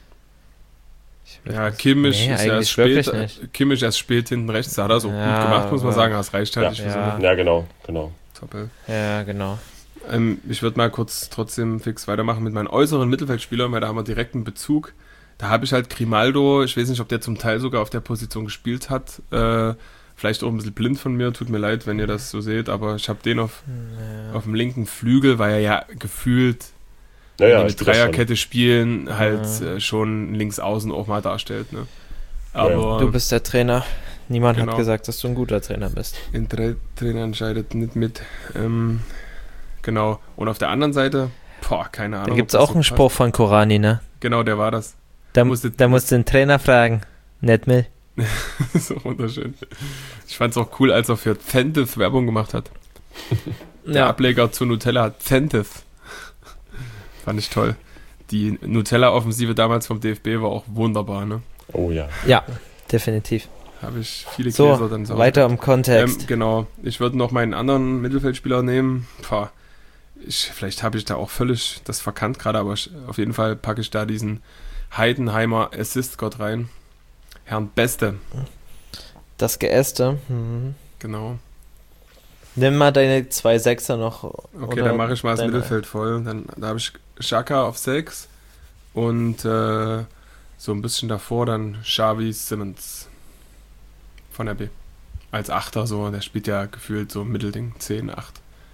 Ja, Kimmich Nee, ist eigentlich erst wirklich spät. nicht. Kimmich erst spät hinten rechts. Da hat er so Ja, gut gemacht, muss man aber- sagen. Das reicht halt Ja. nicht für Ja. so eine ja, genau. Top-Elf. Ja, genau. Ich würde mal kurz trotzdem fix weitermachen mit meinen äußeren Mittelfeldspielern, weil da haben wir direkt einen Bezug. Da habe ich halt Grimaldo, ich weiß nicht, ob der zum Teil sogar auf der Position gespielt hat. Vielleicht auch ein bisschen blind von mir, tut mir leid, wenn ihr das so seht, aber ich habe den auf dem linken Flügel, weil er ja gefühlt, wenn Naja, die mit spielt das schon. Dreierkette spielen, halt schon links außen auch mal darstellt. Ne? Aber Du bist der Trainer. Niemand Genau. hat gesagt, dass du ein guter Trainer bist. ein Trainer entscheidet nicht mit. Genau. Und auf der anderen Seite, keine Ahnung. Da gibt es ob das auch einen so Spruch von Korani, ne? passt. Genau, der war das. Da Musste- musst du den Trainer fragen. Nicht mehr. So wunderschön. Ich fand es auch cool, als er für Zenith Werbung gemacht hat. Der Ableger zu Nutella hat Zenith. Fand ich toll. Die Nutella-Offensive damals vom DFB war auch wunderbar, ne? Oh ja. Ja, definitiv. Habe ich viele So, Gläser dann sauber. weiter im Kontext. Genau. Ich würde noch meinen anderen Mittelfeldspieler nehmen. Vielleicht habe ich da auch völlig das verkannt gerade, aber auf jeden Fall packe ich da diesen Heidenheimer Assist-Gott rein. Herrn Beste. Das Geäste. Mhm. Genau. Nimm mal deine 2 Sechser noch. Okay, dann mache ich mal das Mittelfeld voll. Da habe ich Xhaka auf 6 und so ein bisschen davor dann Xavi Simons von RB. Als Achter so, der spielt ja gefühlt so Mittelding, 10, 8.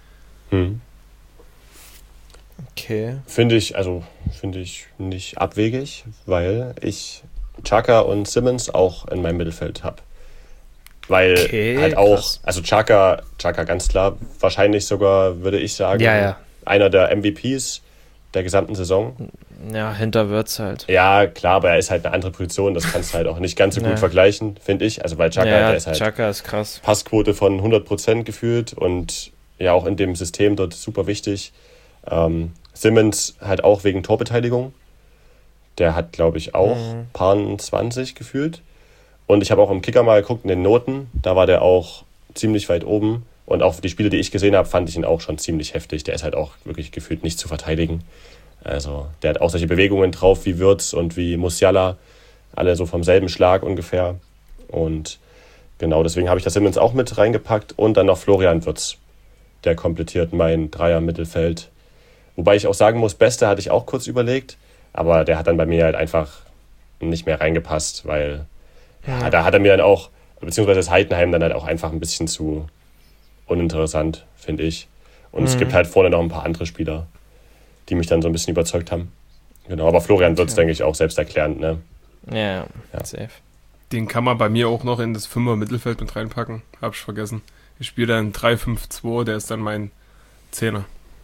Okay. Finde ich nicht abwegig, weil ich Xhaka und Simmons auch in meinem Mittelfeld habe. Weil Okay, halt auch, krass. also Xhaka ganz klar, wahrscheinlich sogar, würde ich sagen, Ja. einer der MVPs der gesamten Saison. Ja, hinter Wirtz halt. Ja, klar, aber er ist halt eine andere Position, das kannst du halt auch nicht ganz so gut Ja. vergleichen, finde ich. Also bei Xhaka, Ja, der ist halt Xhaka ist krass. Passquote von 100% gefühlt und ja auch in dem System dort super wichtig. Simmons halt auch wegen Torbeteiligung. Der hat, glaube ich, auch paar 20 gefühlt. Und ich habe auch im Kicker mal geguckt in den Noten, da war der auch ziemlich weit oben. Und auch die Spiele, die ich gesehen habe, fand ich ihn auch schon ziemlich heftig. Der ist halt auch wirklich gefühlt nicht zu verteidigen. Also der hat auch solche Bewegungen drauf wie Wirtz und wie Musiala. Alle so vom selben Schlag ungefähr. Und genau, deswegen habe ich das Simmons auch mit reingepackt. Und dann noch Florian Wirtz. Der komplettiert mein Dreier-Mittelfeld. Wobei ich auch sagen muss, Beste hatte ich auch kurz überlegt. Aber der hat dann bei mir halt einfach nicht mehr reingepasst, weil da hat er mir dann auch, beziehungsweise das Heidenheim dann halt auch einfach ein bisschen zu uninteressant, finde ich. Und es gibt halt vorne noch ein paar andere Spieler, die mich dann so ein bisschen überzeugt haben. Genau, aber Florian Wirtz, denke ich, auch selbsterklärend, ne? Ja, safe. Den kann man bei mir auch noch in das 5er-Mittelfeld mit reinpacken. Hab ich vergessen. Ich spiele dann 3-5-2, der ist dann mein 10er.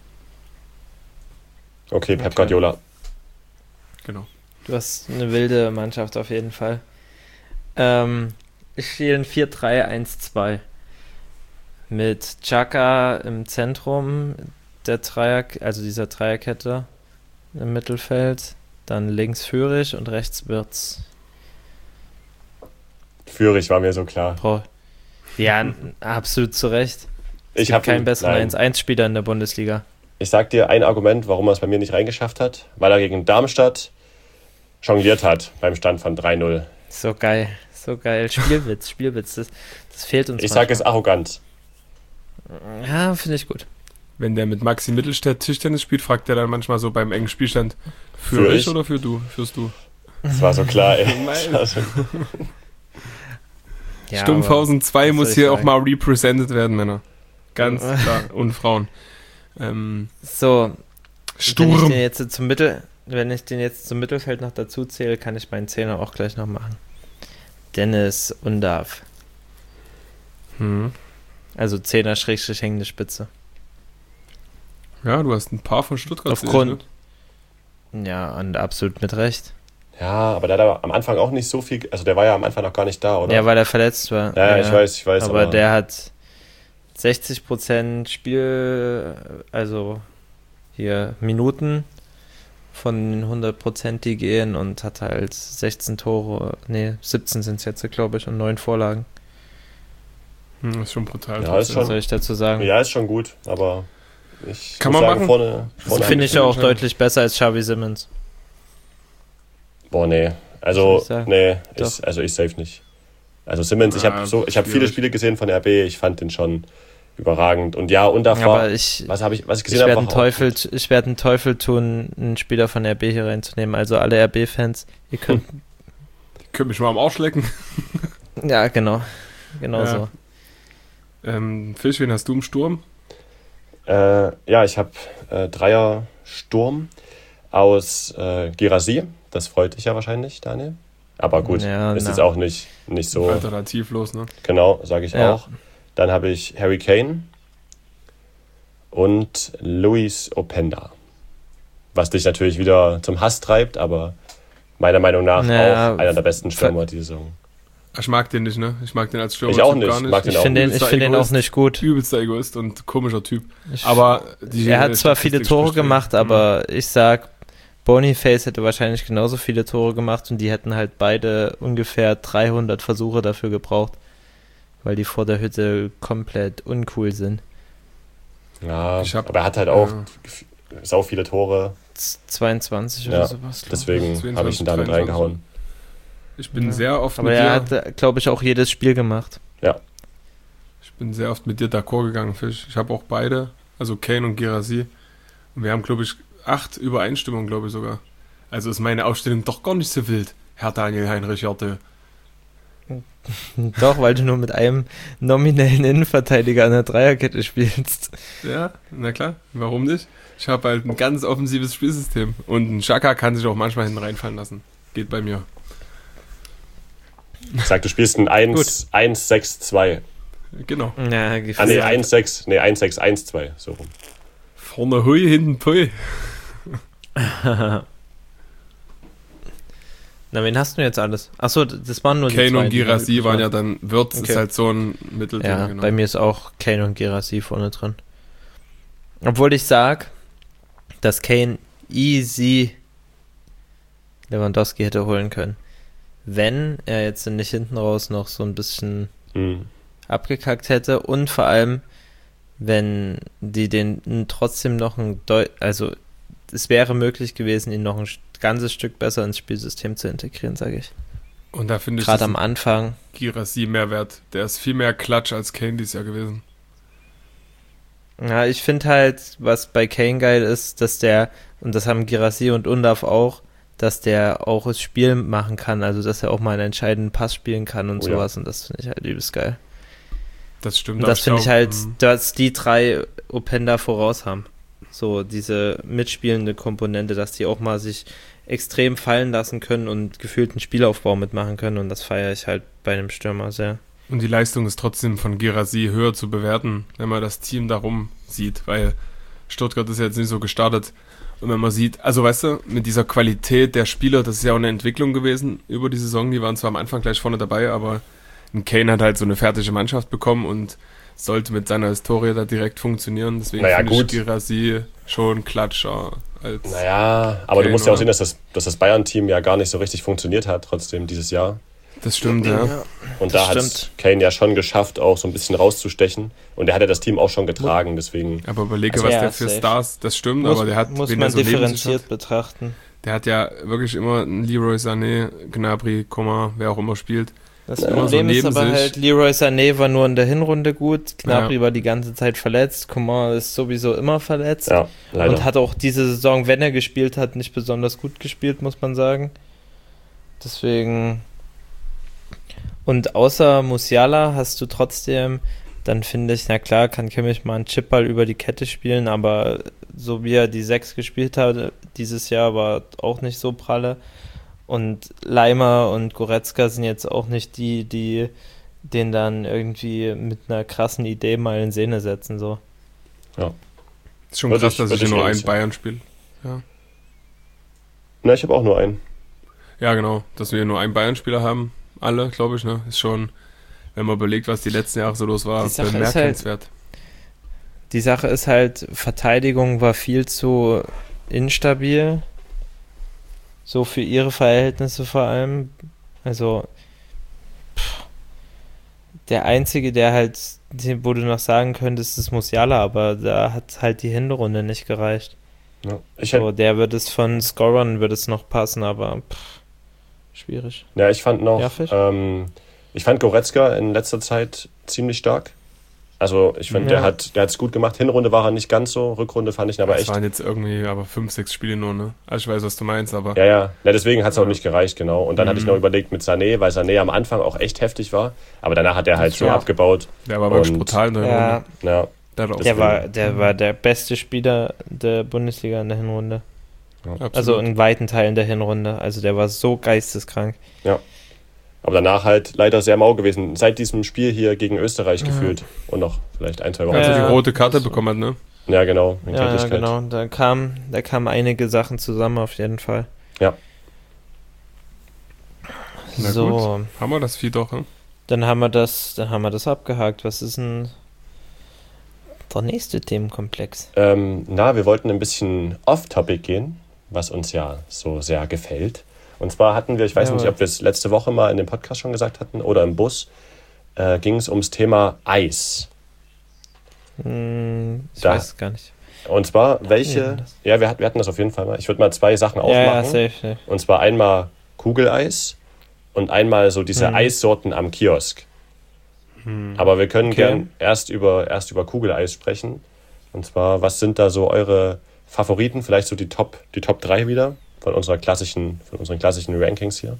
Okay, Pep Guardiola. Genau. Du hast eine wilde Mannschaft auf jeden Fall. Ich spiele ein 4-3-1-2. Mit Xhaka im Zentrum der dieser Dreierkette im Mittelfeld. Dann links Führig und rechts Wirtz. Führig war mir so klar. Ja, absolut zu Recht. Ich habe keinen besseren 1-1-Spieler in der Bundesliga. Ich sag dir ein Argument, warum er es bei mir nicht reingeschafft hat. Weil er gegen Darmstadt jongliert hat beim Stand von 3-0. So geil. Spielwitz. Das fehlt uns. Ich sage es arrogant. Ja, finde ich gut. Wenn der mit Maxi Mittelstädt Tischtennis spielt, fragt er dann manchmal so beim engen Spielstand, für ich oder führst du? Das war so klar, ey. Ja, Stumpfhausen 2 muss hier auch mal represented werden, Männer. Ganz klar. Und Frauen. So. Sturm. Wenn ich den jetzt zum Mittelfeld noch dazu zähle, kann ich meinen Zehner auch gleich noch machen. Dennis Undav. Also 10er / hängende Spitze. Ja, du hast ein paar von Stuttgart. Aufgrund. Ja, und absolut mit Recht. Ja, aber der hat am Anfang auch nicht so viel, also der war ja am Anfang noch gar nicht da, oder? Ja, weil er verletzt war. Ja, ich weiß. Aber der hat 60% Spiel, also hier Minuten von 100%, die gehen, und hat halt 17 sind es jetzt, glaube ich, und 9 Vorlagen. Das ist schon brutal. Ja, ist schon, was soll ich dazu sagen? Ja, ist schon gut, aber ich kann man sagen, machen. vorne finde ich auch deutlich besser als Xavi Simmons. Boah, nee. Also, ich safe nicht. Also Simmons, ich habe viele Spiele gesehen von RB, ich fand den schon überragend. Und ja, und davor, aber was ich gesehen habe, ich werde einen Teufel tun, einen Spieler von RB hier reinzunehmen. Also alle RB-Fans, ihr könnt... Könnt mich mal am Arsch lecken. Ja, genau so. Fisch, wen hast du im Sturm? Ja, ich habe Dreier Sturm aus Girassi. Das freut dich ja wahrscheinlich, Daniel. Aber gut, ist jetzt auch nicht so... Alternativlos, ne? Genau, sage ich auch. Dann habe ich Harry Kane und Luis Openda. Was dich natürlich wieder zum Hass treibt, aber meiner Meinung nach auch einer der besten Stürmer diese Saison. Ich mag den nicht, ne? Ich mag den als Stürmer ich auch nicht. Gar nicht. Mag den ich finde den auch nicht gut. Übelster Egoist und komischer Typ. Aber er hat zwar viele Tore gemacht, aber ich sag, Boniface hätte wahrscheinlich genauso viele Tore gemacht und die hätten halt beide ungefähr 300 Versuche dafür gebraucht, weil die vor der Hütte komplett uncool sind. Ja, aber er hat halt auch sau viele Tore. 22 oder sowas. Deswegen habe ich ihn damit reingehauen. Ich bin sehr oft aber er hat, glaube ich, auch jedes Spiel gemacht. Ja. Ich bin sehr oft mit dir d'accord gegangen, Fisch. Ich habe auch beide, also Kane und Girassi. Und wir haben, glaube ich, 8 Übereinstimmungen, glaube ich sogar. Also ist meine Aufstellung doch gar nicht so wild, Herr Daniel Heinrich Jarte. Doch, weil du nur mit einem nominellen Innenverteidiger an der Dreierkette spielst. Ja, na klar, warum nicht? Ich habe halt ein ganz offensives Spielsystem. Und ein Xhaka kann sich auch manchmal hinten reinfallen lassen. Geht bei mir. Ich sag, du spielst ein 1-6-2. Genau. Ja, 1-6-1-2, so rum. Vorne Hui, hinten Pui. Na, wen hast du jetzt alles? Achso, das waren nur die Kane zwei. und Girassi waren ja dann, Wirtz ist halt so ein Mittelding. Ja, genau. Bei mir ist auch Kane und Girassi vorne drin. Obwohl ich sag, dass Kane easy Lewandowski hätte holen können. Wenn er jetzt nicht hinten raus noch so ein bisschen abgekackt hätte und vor allem, wenn die den trotzdem noch also es wäre möglich gewesen, ihn noch ein ganzes Stück besser ins Spielsystem zu integrieren, sage ich. Und da finde ich Gerade am Anfang. Girassi mehr wert. Der ist viel mehr Klatsch als Kane dieses Jahr gewesen. Ja, ich finde halt, was bei Kane geil ist, dass der, und das haben Girassi und Undav auch, dass der auch das Spiel machen kann, also dass er auch mal einen entscheidenden Pass spielen kann und sowas, und das finde ich halt übelst geil. Das stimmt. Und das finde ich halt, dass die drei Openda voraus haben. So diese mitspielende Komponente, dass die auch mal sich extrem fallen lassen können und gefühlten Spielaufbau mitmachen können, und das feiere ich halt bei einem Stürmer sehr. Und die Leistung ist trotzdem von Girassi höher zu bewerten, wenn man das Team darum sieht, weil Stuttgart ist ja jetzt nicht so gestartet. Und wenn man sieht, also weißt du, mit dieser Qualität der Spieler, das ist ja auch eine Entwicklung gewesen über die Saison, die waren zwar am Anfang gleich vorne dabei, aber ein Kane hat halt so eine fertige Mannschaft bekommen und sollte mit seiner Historie da direkt funktionieren. Deswegen finde ich Girassi schon klatscher als Naja, aber Kane, du musst ja auch sehen, dass das Bayern-Team ja gar nicht so richtig funktioniert hat, trotzdem dieses Jahr. Das stimmt, ja. Und da hat Kane ja schon geschafft, auch so ein bisschen rauszustechen. Und er hat ja das Team auch schon getragen, deswegen. Aber überlege, was der für Stars, das stimmt, aber der hat... Muss man so differenziert betrachten. Der hat ja wirklich immer einen Leroy Sané, Gnabry, Coman, wer auch immer spielt. Das Problem ist aber halt, Leroy Sané war nur in der Hinrunde gut, Gnabry war die ganze Zeit verletzt, Coman ist sowieso immer verletzt. Ja, leider. Und hat auch diese Saison, wenn er gespielt hat, nicht besonders gut gespielt, muss man sagen. Deswegen... Und außer Musiala hast du trotzdem, dann finde ich, na klar, kann Kimmich mal einen Chipball über die Kette spielen, aber so wie er die 6 gespielt hat dieses Jahr, war auch nicht so pralle. Und Leimer und Goretzka sind jetzt auch nicht die den dann irgendwie mit einer krassen Idee mal in Szene setzen. So. Ja. Ist schon krass, dass ich nur einen Bayern spiele. Ja. Na, ich habe auch nur einen. Ja, genau, dass wir nur einen Bayern-Spieler haben. Alle, glaube ich, ne? Ist schon, wenn man überlegt, was die letzten Jahre so los war, bemerkenswert. Die Sache ist halt, Verteidigung war viel zu instabil. So für ihre Verhältnisse vor allem. Also, der Einzige, der halt, wo du noch sagen könntest, ist Musiala, aber da hat halt die Hinrunde nicht gereicht. Ja, der wird es von Scorern noch passen, aber schwierig. Ja, ich fand ich fand Goretzka in letzter Zeit ziemlich stark. Also ich finde, der hat es gut gemacht. Hinrunde war er nicht ganz so, Rückrunde fand ich ihn aber echt. Das waren jetzt irgendwie 5-6 Spiele nur, ne? Also ich weiß, was du meinst, aber... Ja, deswegen hat es auch nicht gereicht, genau. Und dann hatte ich noch überlegt mit Sané, weil Sané am Anfang auch echt heftig war. Aber danach hat er halt so abgebaut. Der war wirklich brutal in der Hinrunde. Ja. Der war der beste Spieler der Bundesliga in der Hinrunde. Ja. Also in weiten Teilen der Hinrunde. Also der war so geisteskrank. Ja. Aber danach halt leider sehr mau gewesen. Seit diesem Spiel hier gegen Österreich gefühlt. Und noch vielleicht 1-2 Wochen. Als er die rote Karte bekommen hat, ne? Ja, genau. Ja, genau. Da kamen einige Sachen zusammen auf jeden Fall. Ja. Na so. Gut. Haben wir das Vieh doch, ne? Dann haben wir das abgehakt. Was ist denn der nächste Themenkomplex? Wir wollten ein bisschen off-topic gehen, was uns ja so sehr gefällt. Und zwar hatten wir, ich weiß nicht, ob wir es letzte Woche mal in dem Podcast schon gesagt hatten oder im Bus, ging es ums Thema Eis. Ich weiß es gar nicht. Und zwar, welche... Ja, wir hatten das auf jeden Fall mal. Ich würde mal 2 Sachen aufmachen. Ja, safe. Und zwar einmal Kugeleis und einmal so diese Eissorten am Kiosk. Aber wir können gern erst über Kugeleis sprechen. Und zwar, was sind da so eure Favoriten? Vielleicht so die Top 3 wieder von unseren klassischen Rankings hier.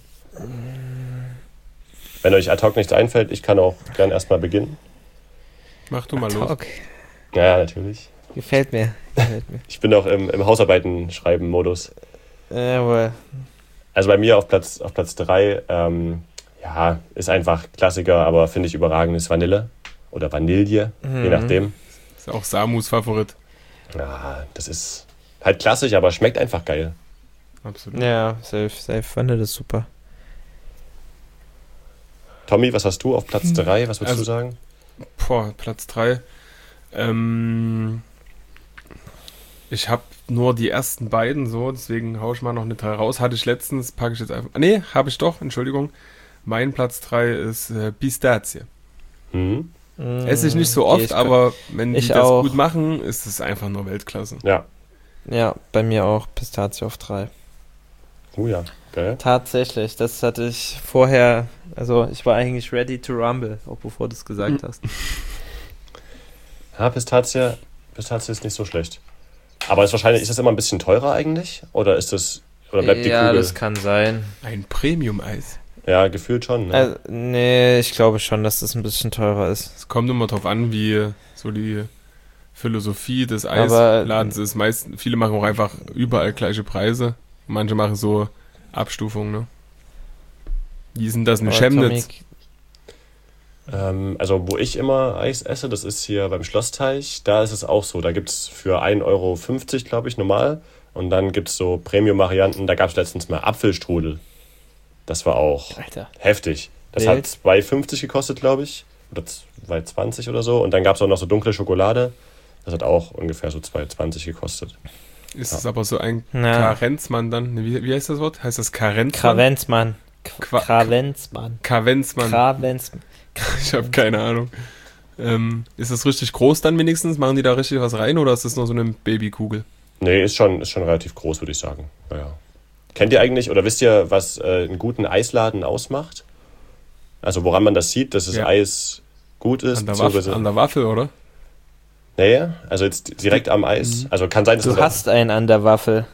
Wenn euch ad hoc nichts einfällt, ich kann auch gern erstmal beginnen. Mach du mal los. Ja, natürlich. Gefällt mir. Ich bin auch im Hausarbeiten-Schreiben-Modus. Jawohl. Also bei mir auf Platz 3, ist einfach Klassiker, aber finde ich überragend, ist Vanille oder Vanille, je nachdem. Ist auch Samus Favorit. Ja, das ist halt klassisch, aber schmeckt einfach geil. Absolut. Ja, safe. Vanille ist super. Tommy, was hast du auf Platz 3? Was würdest du sagen? Platz 3. Ich habe nur die ersten beiden so, deswegen haue ich mal noch eine 3 raus. Hatte ich letztens, packe ich jetzt einfach... Nee, habe ich doch, Entschuldigung. Mein Platz 3 ist Pistazie. Esse ich nicht so oft, aber wenn die das gut machen, ist es einfach nur Weltklasse. Ja. Ja, bei mir auch Pistazie auf 3. Oh ja, geil. Tatsächlich, das hatte ich vorher, also ich war eigentlich ready to rumble, auch bevor du es gesagt hast. Ja, Pistazie ist nicht so schlecht. Aber ist das immer ein bisschen teurer eigentlich? Oder bleibt die Ja, Kugel? das kann sein. Ein Premium-Eis. Ja, gefühlt schon. Ne? Also, nee, ich glaube schon, dass das ein bisschen teurer ist. Es kommt immer drauf an, wie so die Philosophie des Aber- Eisladens ist. Viele machen auch einfach überall gleiche Preise. Manche machen so Abstufungen, ne? Wie sind das in Aber Chemnitz? Also wo ich immer Eis esse, das ist hier beim Schlossteich, da ist es auch so. Da gibt es für 1,50 €, glaube ich, normal. Und dann gibt es so Premium-Varianten. Da gab es letztens mal Apfelstrudel. Das war auch Alter. heftig. Das Wild. hat 2,50 gekostet, glaube ich. Oder 2,20 oder so. Und dann gab es auch noch so dunkle Schokolade. Das hat auch ungefähr so 2,20 gekostet. Ist es aber so ein Ja. Karenzmann dann? Wie heißt das Wort? Heißt das Karenzmann? Kravenzmann. Qua- Kravenzmann. Kavenzmann. Kravenzmann. Ich habe keine Ahnung. Ist das richtig groß dann wenigstens? Machen die da richtig was rein oder ist das nur so eine Babykugel? Nee, ist schon relativ groß, würde ich sagen. Ja. Kennt ihr eigentlich oder wisst ihr, was einen guten Eisladen ausmacht? Also woran man das sieht, dass das Ja. Eis gut ist? An der beziehungsweise- Waffel, oder? Nee, also jetzt direkt am Eis. Also kann sein, dass Du es hast einen an der Waffel.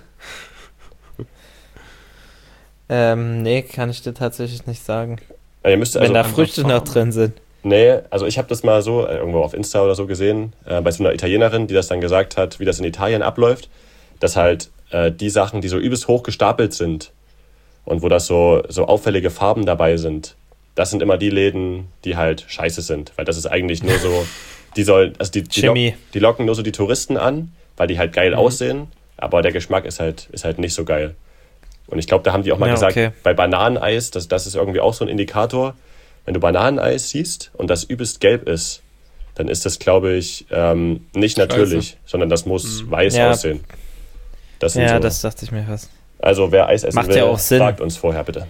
Nee, kann ich dir tatsächlich nicht sagen. ihr müsst Wenn also, da an der Früchte noch Farbe. drin sind. nee, also ich habe das mal so irgendwo auf Insta oder so gesehen, bei so einer Italienerin, die das dann gesagt hat, wie das in Italien abläuft, dass halt die Sachen, die so übelst hoch gestapelt sind und wo das so auffällige Farben dabei sind, das sind immer die Läden, die halt scheiße sind, weil das ist eigentlich nur so, Jimmy. die locken nur so die Touristen an, weil die halt geil aussehen, aber der Geschmack ist halt nicht so geil. Und ich glaube, da haben die auch mal Ja, gesagt, okay. bei Bananeneis, das ist irgendwie auch so ein Indikator, wenn du Bananeneis siehst und das übelst gelb ist, dann ist das, glaube ich, nicht natürlich, sondern das muss weiß Ja. aussehen. Das sind Ja, so. das dachte ich mir fast. Also wer Eis essen Macht will, ja auch Sinn. fragt uns vorher bitte.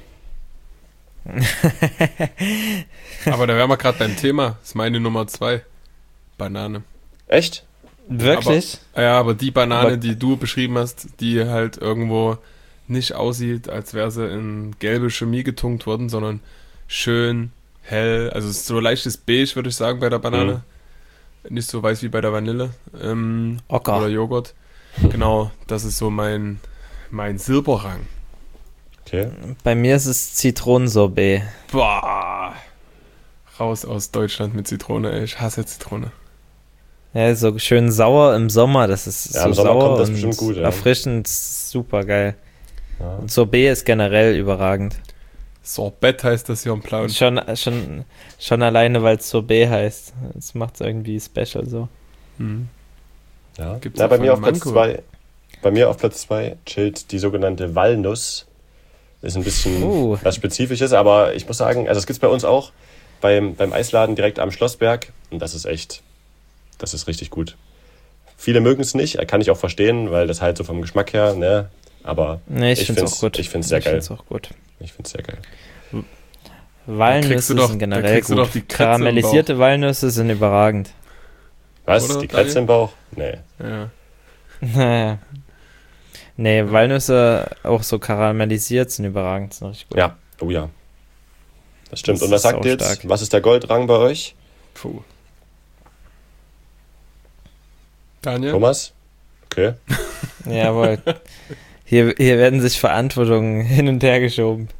Aber da wären wir gerade beim Thema. Das ist meine Nummer 2. Banane. Echt? Wirklich? Aber die Banane, Aber- die du beschrieben hast, die halt irgendwo nicht aussieht, als wäre sie in gelbe Chemie getunkt worden, sondern schön hell. Also es ist so leichtes Beige, würde ich sagen, bei der Banane. Nicht so weiß wie bei der Vanille. Ocker. Oder Joghurt. Genau, das ist so mein Silberrang. Okay. Bei mir ist es Zitronensorbet. Boah. Raus aus Deutschland mit Zitrone, ey. Ich hasse Zitrone. Ja, so schön sauer im Sommer, das ist Ja, so im Sommer sauer kommt das und bestimmt gut, ja. erfrischend, super geil. Ja. Und Sorbet ist generell überragend. Sorbet heißt das hier im Plauen. Schon alleine, weil es Sorbet heißt. Das macht es irgendwie special so. Mhm. Ja. Gibt's Na, auch bei von mir auf Platz Mango. 2. Bei mir auf Platz 2 chillt die sogenannte Walnuss. Ist ein bisschen was Spezifisches, aber ich muss sagen, also es gibt es bei uns auch beim Eisladen direkt am Schlossberg und das ist richtig gut. Viele mögen es nicht, kann ich auch verstehen, weil das halt so vom Geschmack her, ne, aber Nee, ich finde es auch gut. Ich finde es sehr geil. find's auch gut. Ich finde es sehr geil. Walnüsse doch- sind da generell kriegst du gut. doch die Kratze im Karamellisierte Walnüsse sind überragend. Was? Oder, Die Kratze Daniel? im Bauch? Nee. Ja. Naja. Nee, Walnüsse auch so karamellisiert sind überragend, sind richtig gut. Ja, oh ja. Das stimmt. Das Und was ist sagt ihr jetzt? saustark. Was ist der Goldrang bei euch? Puh. Daniel? Thomas? Okay. Jawohl. Hier werden sich Verantwortungen hin und her geschoben.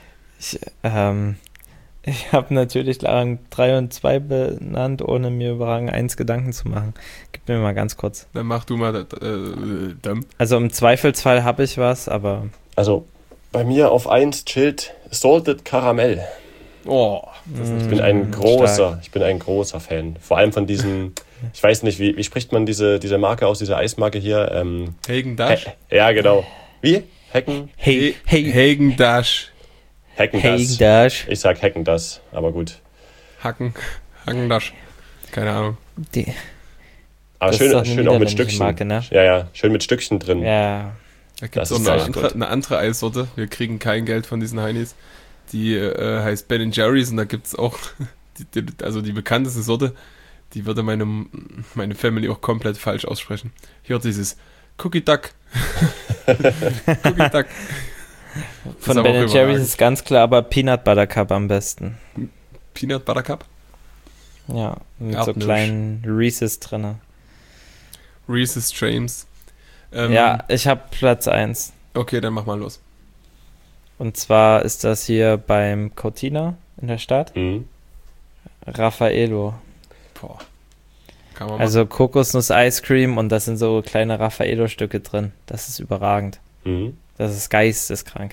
Ich habe natürlich Rang 3 und 2 benannt, ohne mir über Rang 1 Gedanken zu machen. Gib mir mal ganz kurz. Dann mach du mal dann. Also im Zweifelsfall habe ich was, aber Also bei mir auf 1 chillt Salted Caramel. Oh, Ich bin ein großer Fan. Vor allem von diesen, ich weiß nicht, wie spricht man diese Marke aus, diese Eismarke hier? Hagen Dash. Ja, genau. Wie? Hecken? hey, Hagen Dash. Heckendash. Dash. Ich sag Heckendash, aber gut. Hagen Dash. Keine Ahnung. Aber Das ist doch eine schön auch mit niederländische Stückchen. Marke, ne? Ja, schön mit Stückchen drin. Ja, Da gibt Das es auch ist echt gut. eine andere Eissorte. Wir kriegen kein Geld von diesen Heinis. Die heißt Ben Jerry's und da gibt es auch die bekannteste Sorte. Die würde meine Family auch komplett falsch aussprechen. Hier dieses Cookie Duck. Cookie Duck. Von aber Ben auch Jerry's überragend. ist ganz klar, aber Peanut Butter Cup am besten. Peanut Butter Cup? Ja, mit so Erdnuss. kleinen Reese's drin. Reese's James. Ja, ich habe Platz 1. Okay, dann mach mal los. Und zwar ist das hier beim Cortina in der Stadt. Mhm. Raffaello. Boah. Kann man Also Kokosnuss Ice Cream und da sind so kleine Raffaello-Stücke drin. Das ist überragend. Mhm. Das ist geisteskrank.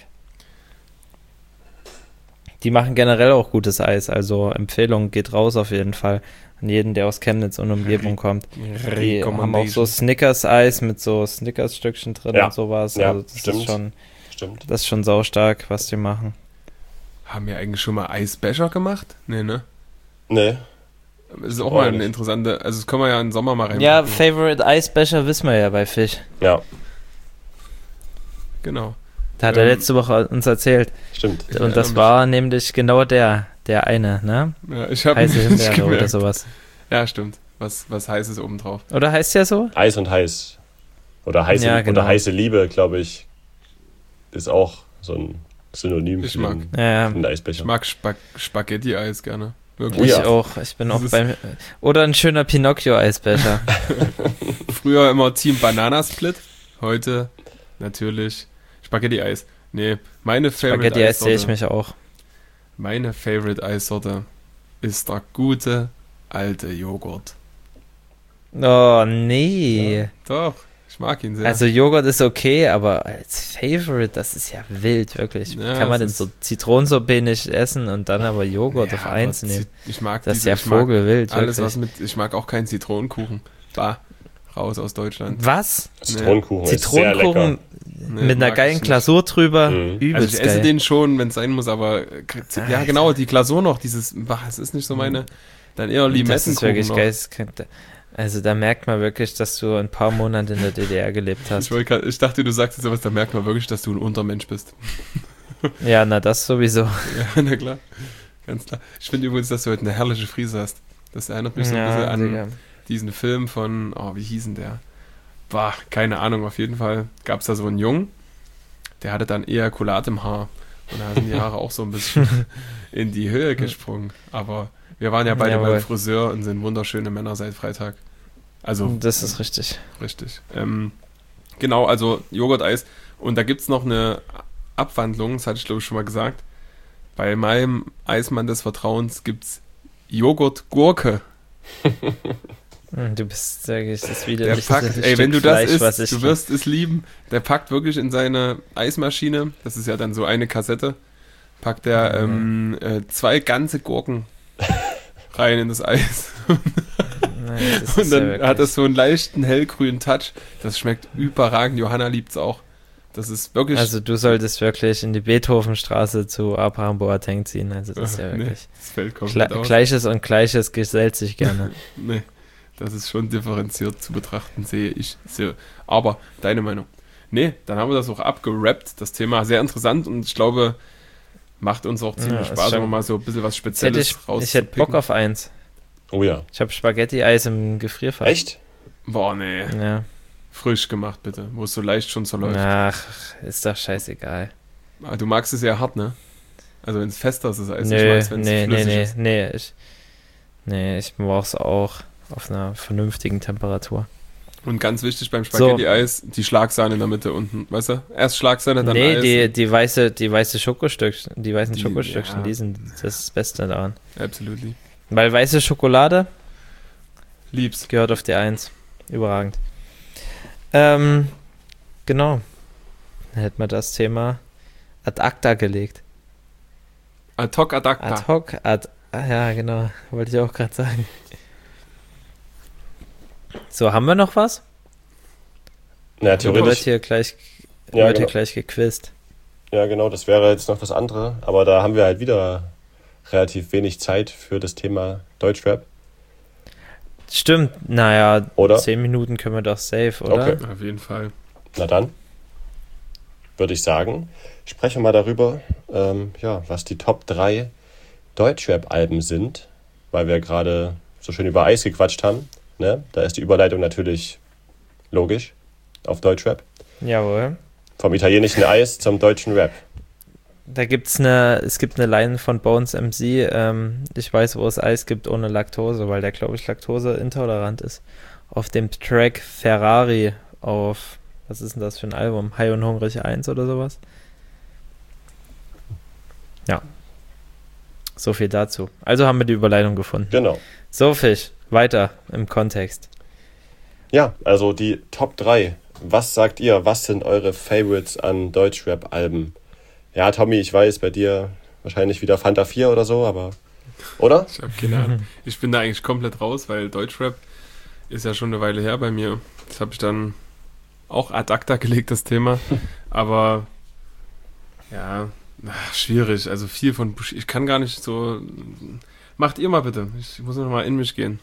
Die machen generell auch gutes Eis, also Empfehlung geht raus auf jeden Fall an jeden, der aus Chemnitz und Umgebung kommt. Die haben auch so Snickers-Eis mit so Snickers-Stückchen drin Ja. und sowas. Ja, Also das stimmt. Stimmt. Das ist schon saustark, was die machen. Haben wir eigentlich schon mal Eisbecher gemacht? Nee, ne? Nee. Das ist auch Oh, mal eine nicht. interessante, also das können wir ja im Sommer mal reinpacken. Ja, Favorite Eisbecher wissen wir ja bei Fisch. Ja, Genau. Da hat er letzte Woche uns erzählt. stimmt. Ich Und erinnere das mich. war nämlich genau der eine, ne? Ja, ich habe Heiße nicht Himbeere oder gemerkt. sowas. Ja, stimmt. Was Heißes obendrauf. Oder heißt der so? Eis und heiß. Oder heiße, Ja, genau. oder heiße Liebe, glaube ich, ist auch so ein Synonym Ich für mag. den, Ja, für den Eisbecher. Ich mag Spaghetti-Eis gerne. Oh Wirklich. ich ja. auch. Ich bin Das auch ist- beim... Oder ein schöner Pinocchio-Eisbecher. Früher immer Team Bananasplit. Heute natürlich Spaghetti-Eis. Nee, meine Favorite Spaghetti-Eis sehe ich Eissorte. mich auch. Meine Favorite Eissorte ist der gute alte Joghurt. Oh, nee. Doch, ich mag ihn sehr. Also Joghurt ist okay, aber als Favorite, das ist ja wild, wirklich. Ja, Kann man das denn ist- so Zitronensuppe nicht essen und dann aber Joghurt auf aber 1 nehmen? Ich mag Das ist diese, ja ich mag Vogelwild, alles, wirklich. was mit. Ich mag auch keinen Zitronenkuchen. Bah, raus aus Deutschland. Was? Zitronenkuchen ist sehr Zitronenkuchen lecker. Nee, mit einer mag geilen ich nicht. Glasur drüber? Mhm. Übelst Also ich esse geil. den schon, wenn es sein muss, aber ja genau, die Glasur noch, dieses, es ist nicht so meine, dann eher Das ist Limettenkuchen wirklich noch. geil. Also da merkt man wirklich, dass du ein paar Monate in der DDR gelebt hast. Ich dachte, du sagst jetzt sowas, da merkt man wirklich, dass du ein Untermensch bist. Ja, na das sowieso. Ja, na klar, ganz klar. Ich finde übrigens, dass du heute eine herrliche Frise hast. Das erinnert mich so ein bisschen an Digga. diesen Film von, wie hieß denn der? Bah, keine Ahnung, auf jeden Fall gab es da so einen Jungen, der hatte dann Ejakulat im Haar. Und da sind die Haare auch so ein bisschen in die Höhe gesprungen. Aber wir waren ja beide Jawohl. beim Friseur und sind wunderschöne Männer seit Freitag. Also, Das ist richtig. richtig. Genau, also Joghurt-Eis. Und da gibt es noch eine Abwandlung, das hatte ich glaube ich schon mal gesagt. Bei meinem Eismann des Vertrauens gibt es Joghurt-Gurke. Du bist, sag ich, das Der widerlichste packt, Stück ey, wenn du das Fleisch, was isst, ich du wirst es lieben. Der packt wirklich in seine Eismaschine, das ist ja dann so eine Kassette, packt er 2 ganze Gurken rein in das Eis. Nein, das Und ist ja dann wirklich- hat es so einen leichten hellgrünen Touch. Das schmeckt überragend. Johanna liebt es auch. Das ist wirklich... Also du solltest wirklich in die Beethovenstraße zu Abraham Boateng ziehen. Also das ist ja nee, wirklich... das fällt komplett aus. Gleiches und Gleiches gesellt sich gerne. Nee, das ist schon differenziert zu betrachten, sehe ich. So. Aber deine Meinung? Nee, dann haben wir das auch abgerappt. Das Thema sehr interessant und ich glaube, macht uns auch ziemlich Ja, ist Spaß, schon- wenn wir mal so ein bisschen was Jetzt hätte Spezielles ich hätte Bock auf eins. Oh ja. Ich habe Spaghetti-Eis im Gefrierfach. Echt? Boah, nee. Ja. Frisch gemacht, bitte. Wo es so leicht schon zerläuft. Ach, ist doch scheißegal. Aber du magst es ja hart, ne? Also wenn es fester ist, als ich Nö, mag's, wenn es flüssig ist. ich brauch's auch auf einer vernünftigen Temperatur. Und ganz wichtig beim Spaghetti-Eis, die Schlagsahne in der Mitte unten, weißt du? Erst Schlagsahne, dann Eis. Die weiße Schokostückchen, die weißen Die- Schokostückchen, ja. die sind das Beste daran. Absolutely. Weil weiße Schokolade Lieb's. gehört auf die 1. Überragend. Genau. Dann hätten wir das Thema ad acta gelegt. Ad hoc ad acta. Ad hoc, ja, genau. Wollte ich auch gerade sagen. So, haben wir noch was? Na, Wird theoretisch. hier gleich, Ja, wird hier genau. gleich gequizt. Ja, genau, das wäre jetzt noch das andere. Aber da haben wir halt wieder relativ wenig Zeit für das Thema Deutschrap. Stimmt, naja, Oder? 10 Minuten können wir doch safe, oder? Okay. Auf jeden Fall. Na dann, würde ich sagen, sprechen wir mal darüber, was die Top 3 Deutschrap-Alben sind, weil wir gerade so schön über Eis gequatscht haben. Ne? Da ist die Überleitung natürlich logisch auf Deutschrap. Jawohl. Vom italienischen Eis zum deutschen Rap. es gibt eine Line von Bones MC, ich weiß, wo es Eis gibt ohne Laktose, weil der, glaube ich, laktoseintolerant ist. Auf dem Track Ferrari auf, was ist denn das für ein Album? High und Hungrig 1 oder sowas? Ja. So viel dazu. Also haben wir die Überleitung gefunden. Genau. So, Fisch, weiter im Kontext. Ja, also die Top 3. Was sagt ihr? Was sind eure Favorites an Deutschrap-Alben? Ja, Tommy, ich weiß, bei dir wahrscheinlich wieder Fanta 4 oder so, aber... Oder? Ich habe keine Ahnung. Ich bin da eigentlich komplett raus, weil Deutschrap ist ja schon eine Weile her bei mir. Das habe ich dann auch ad acta gelegt, das Thema. Aber ja, schwierig. Also viel von Bushido. Ich kann gar nicht so... Macht ihr mal bitte. Ich muss noch mal in mich gehen.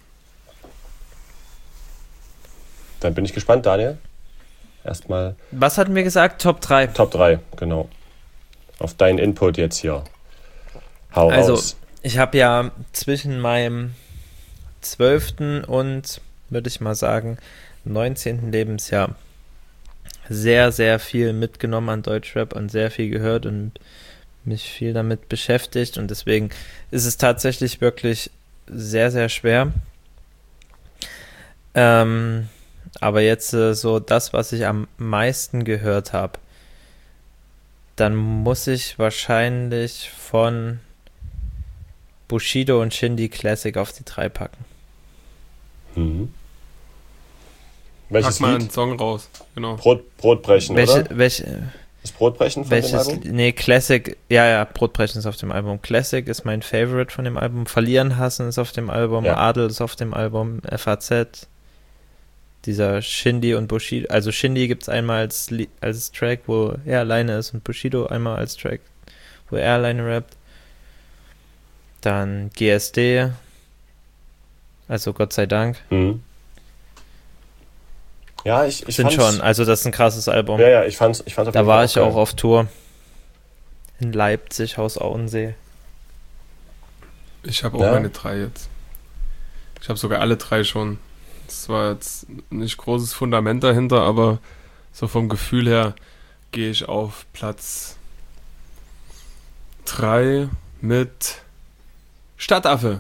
Dann bin ich gespannt, Daniel. Erstmal Was hatten wir gesagt? Top 3. Top 3, genau. Auf deinen Input jetzt hier. Hau Also, raus. ich habe ja zwischen meinem 12. und, würde ich mal sagen, 19. Lebensjahr sehr, sehr viel mitgenommen an Deutschrap und sehr viel gehört und mich viel damit beschäftigt. Und deswegen ist es tatsächlich wirklich sehr, sehr schwer. Aber jetzt so das, was ich am meisten gehört habe, dann muss ich wahrscheinlich von Bushido und Shindy Classic auf die 3 packen. Mhm. Pack Welches mal Lied? einen Song raus. Genau. Brotbrechen, oder? Welche, Das Brotbrechen von dem welches, Album? nee, Classic, ja, Brotbrechen ist auf dem Album. Classic ist mein Favorite von dem Album. Verlieren hassen ist auf dem Album. Ja. Adel ist auf dem Album. FAZ. Dieser Shindy und Bushido. Also Shindy gibt es einmal als Track, wo er alleine ist und Bushido einmal als Track, wo er alleine rappt. Dann GSD. Also Gott sei Dank. Mhm. Ja, ich Sind fand's, schon, also das ist ein krasses Album. Ja, ich fand's auf jeden Da Fall war ich auch geil. auf Tour. In Leipzig, Haus Auensee. Ich habe auch Ja. meine 3 jetzt. Ich habe sogar alle 3 schon. Es war jetzt nicht großes Fundament dahinter, aber so vom Gefühl her gehe ich auf Platz 3 mit Stadtaffe.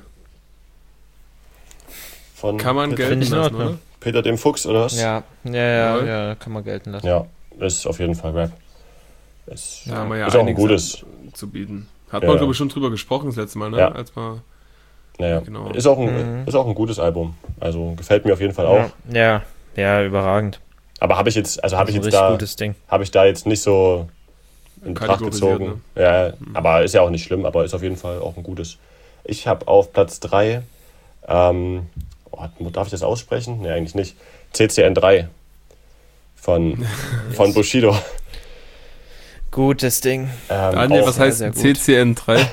Von Kann man Peter, gelten Finde ich in lassen, Ordnung. oder? Peter dem Fuchs, oder was? Ja, kann man gelten lassen. Ja, ist auf jeden Fall Rap. Ist, Da haben wir ja ist auch ein einiges gutes. zu bieten. Hat Ja, man, ja. glaube ich, schon drüber gesprochen das letzte Mal, ne? Ja. Als man, Naja, Genau. ist auch ein gutes Album. Also gefällt mir auf jeden Fall auch. Ja, überragend. Aber habe ich jetzt Ein richtig da gutes Ding. jetzt nicht so in Betracht Kategorisiert, gezogen. Ja, aber ist ja auch nicht schlimm, aber ist auf jeden Fall auch ein gutes. Ich habe auf Platz 3, darf ich das aussprechen? Ne, eigentlich nicht. CCN3 von Bushido. Gutes Ding. Daniel, auch- was heißt sehr gut. CCN3?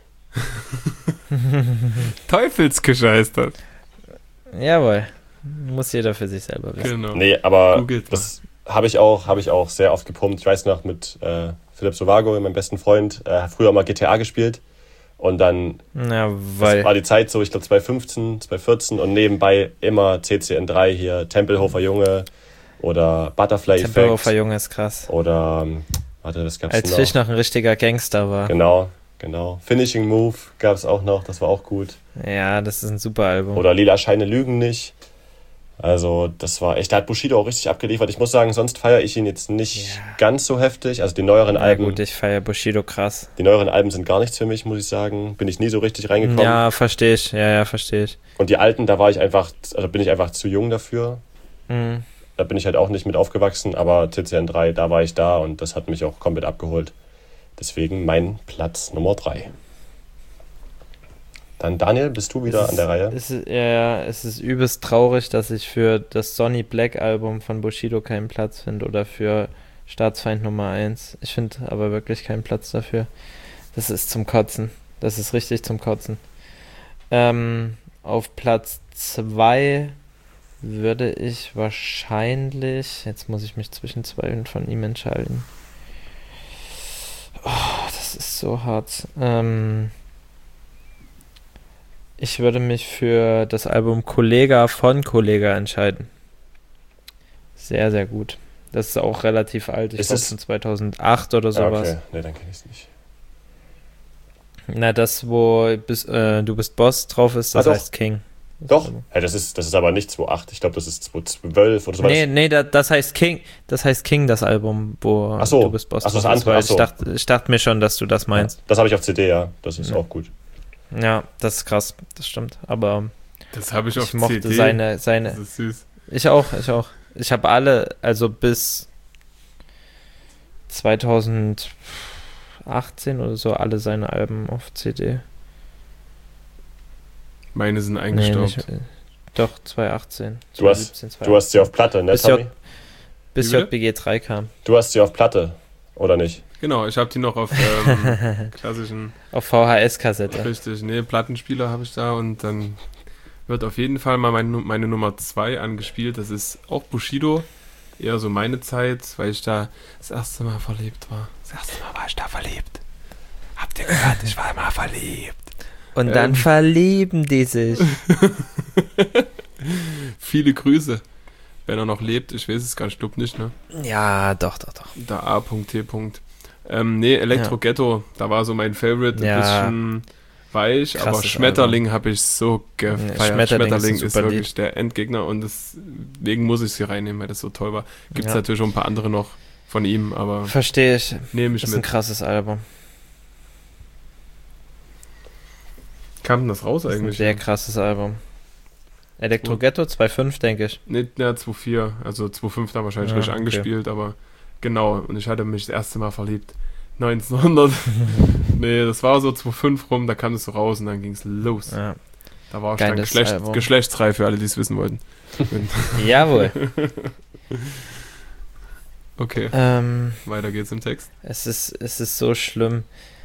Teufelsküche heißt das. Jawohl. Muss jeder für sich selber wissen. Genau. Nee, aber Googelt das habe ich auch sehr oft gepumpt. Ich weiß noch, mit Philipp Sovago, meinem besten Freund, früher mal GTA gespielt. Und dann Ja, das war weil die Zeit so, ich glaube 2015, 2014 und nebenbei immer CCN3 hier, Tempelhofer Junge oder Butterfly Tempelhofer Effect Junge ist krass. oder, warte, was gab's Als noch? Fisch noch ein richtiger Gangster war. Genau. Finishing Move gab es auch noch, das war auch gut. Ja, das ist ein super Album. Oder Lila Scheine lügen nicht. Also das war echt, da hat Bushido auch richtig abgeliefert. Ich muss sagen, sonst feiere ich ihn jetzt nicht ganz so heftig. Also die neueren Ja Alben, gut, ich feiere Bushido krass. sind gar nichts für mich, muss ich sagen. Bin ich nie so richtig reingekommen. Ja, verstehe ich. Ja, verstehe ich. Und die alten, bin ich einfach zu jung dafür. Mhm. Da bin ich halt auch nicht mit aufgewachsen, aber CCN3, da war ich da und das hat mich auch komplett abgeholt. Deswegen mein Platz Nummer 3. Dann Daniel, bist du wieder an der Reihe? Es ist übelst traurig, dass ich für das Sonny Black Album von Bushido keinen Platz finde oder für Staatsfeind Nummer 1. Ich finde aber wirklich keinen Platz dafür. Das ist zum Kotzen. Das ist richtig zum Kotzen. Auf Platz 2 würde ich wahrscheinlich, jetzt muss ich mich zwischen 2 von ihm entscheiden. Oh, das ist so hart. Ich würde mich für das Album Kollega von Kollega entscheiden. Sehr, sehr gut. Das ist auch relativ alt. Ich Ist glaube es- von 2008 oder sowas. Okay, nee, dann kenne ich es nicht. Na, das, wo du bist Boss drauf ist, das doch. heißt King. Doch, ja, das ist aber nicht 2.8. Ich glaube, das ist 2.12 oder so. Nee, das heißt King. Das heißt King, das Album, wo du bist Boss das drauf andere. ist. Ich dachte mir schon, dass du das meinst. Ja, das habe ich auf CD, ja. Das ist auch gut. Ja, das ist krass. Das stimmt. Aber das habe ich auf ich mochte CD. seine. Das ist süß. Ich auch. Ich habe alle, also bis 2018 oder so, alle seine Alben auf CD. Meine sind eingestaubt. Nee, doch, 2018. Du hast sie auf Platte, ne, Tommy? Bis JBG 3 kam. Du hast sie auf Platte, oder nicht? Genau, ich habe die noch auf klassischen... Auf VHS-Kassette. Richtig, nee, Plattenspieler habe ich da und dann wird auf jeden Fall mal meine Nummer 2 angespielt. Das ist auch Bushido, eher so meine Zeit, weil ich da das erste Mal verliebt war. Das erste Mal war ich da verliebt. Habt ihr gehört, ich war mal verliebt. Und dann verlieben die sich. Viele Grüße. Wenn er noch lebt, ich weiß es gar nicht, ich glaube nicht, ne? Ja, doch. Der A.T. Nee, Elektro Ghetto, da war so mein Favorite, ein bisschen weich, krasses aber Schmetterling habe ich so gefeiert. Schmetterling ist wirklich der Endgegner und deswegen muss ich sie reinnehmen, weil das so toll war. Gibt es natürlich auch ein paar andere noch von ihm, aber... Verstehe ich. Nehme ich das ist mit. Ein krasses Album. Kam denn das raus eigentlich? Ein sehr krasses Album. Elektro Ghetto 2.5, denke ich. Nee, 2.4, also 2.5 da wahrscheinlich richtig angespielt, aber genau, und ich hatte mich das erste Mal verliebt. 1900, nee, das war so 2.5 rum, da kam es so raus und dann ging es los. Ja. Da war ich dann geschlechtsreif für alle, die es wissen wollten. Jawohl. Okay, weiter geht's im Text. Es ist so schlimm.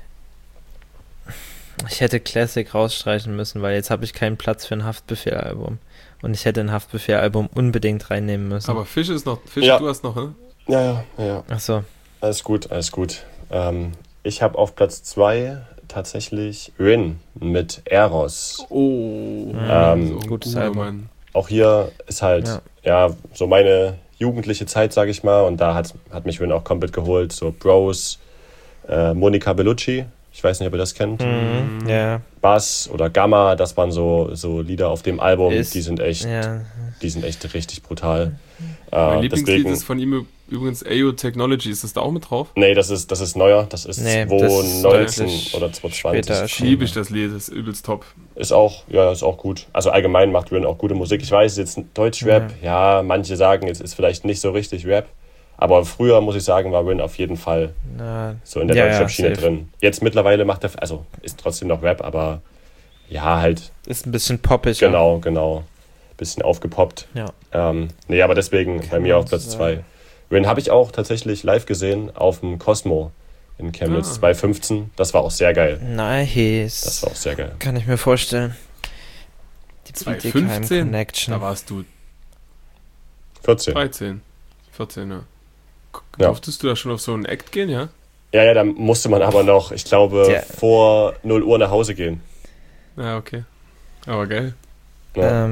Ich hätte Classic rausstreichen müssen, weil jetzt habe ich keinen Platz für ein Haftbefehl-Album. Und ich hätte ein Haftbefehl-Album unbedingt reinnehmen müssen. Aber Fisch ist noch, du hast noch, ne? Ja. Ach so. Alles gut. Ich habe auf Platz 2 tatsächlich Rin mit Eros. Oh, gutes Album. Auch hier ist halt, so meine jugendliche Zeit, sage ich mal. Und da hat mich Rin auch komplett geholt. So Bros, Monica Bellucci. Ich weiß nicht, ob ihr das kennt. Bass oder Gamma, das waren so Lieder auf dem Album, die sind echt richtig brutal. Mein Lieblingslied ist von ihm übrigens AO Technology. Ist das da auch mit drauf? Nee, das ist neuer. Das ist 2019 oder 2020. Liebe ich das Lied, das ist übelst top. Ist auch gut. Also allgemein macht Rin auch gute Musik. Ich weiß, jetzt Deutschrap, manche sagen, jetzt ist vielleicht nicht so richtig Rap. Aber früher, muss ich sagen, war Rin auf jeden Fall so in der Deutschrap-Schiene drin. Jetzt mittlerweile macht er, also ist trotzdem noch Rap, aber halt. Ist ein bisschen poppig. Genau. Bisschen aufgepoppt. Ja. Aber deswegen bei mir auf Platz 2. Rin habe ich auch tatsächlich live gesehen auf dem Cosmo in Chemnitz 2015. Das war auch sehr geil. Nice. Das war auch sehr geil. Kann ich mir vorstellen. Die 2015? Connection. Da warst du 14, ja. Durftest du da schon auf so einen Act gehen, ja? Ja, da musste man aber noch, ich glaube, vor 0 Uhr nach Hause gehen. Ja, okay. Aber geil. Ja.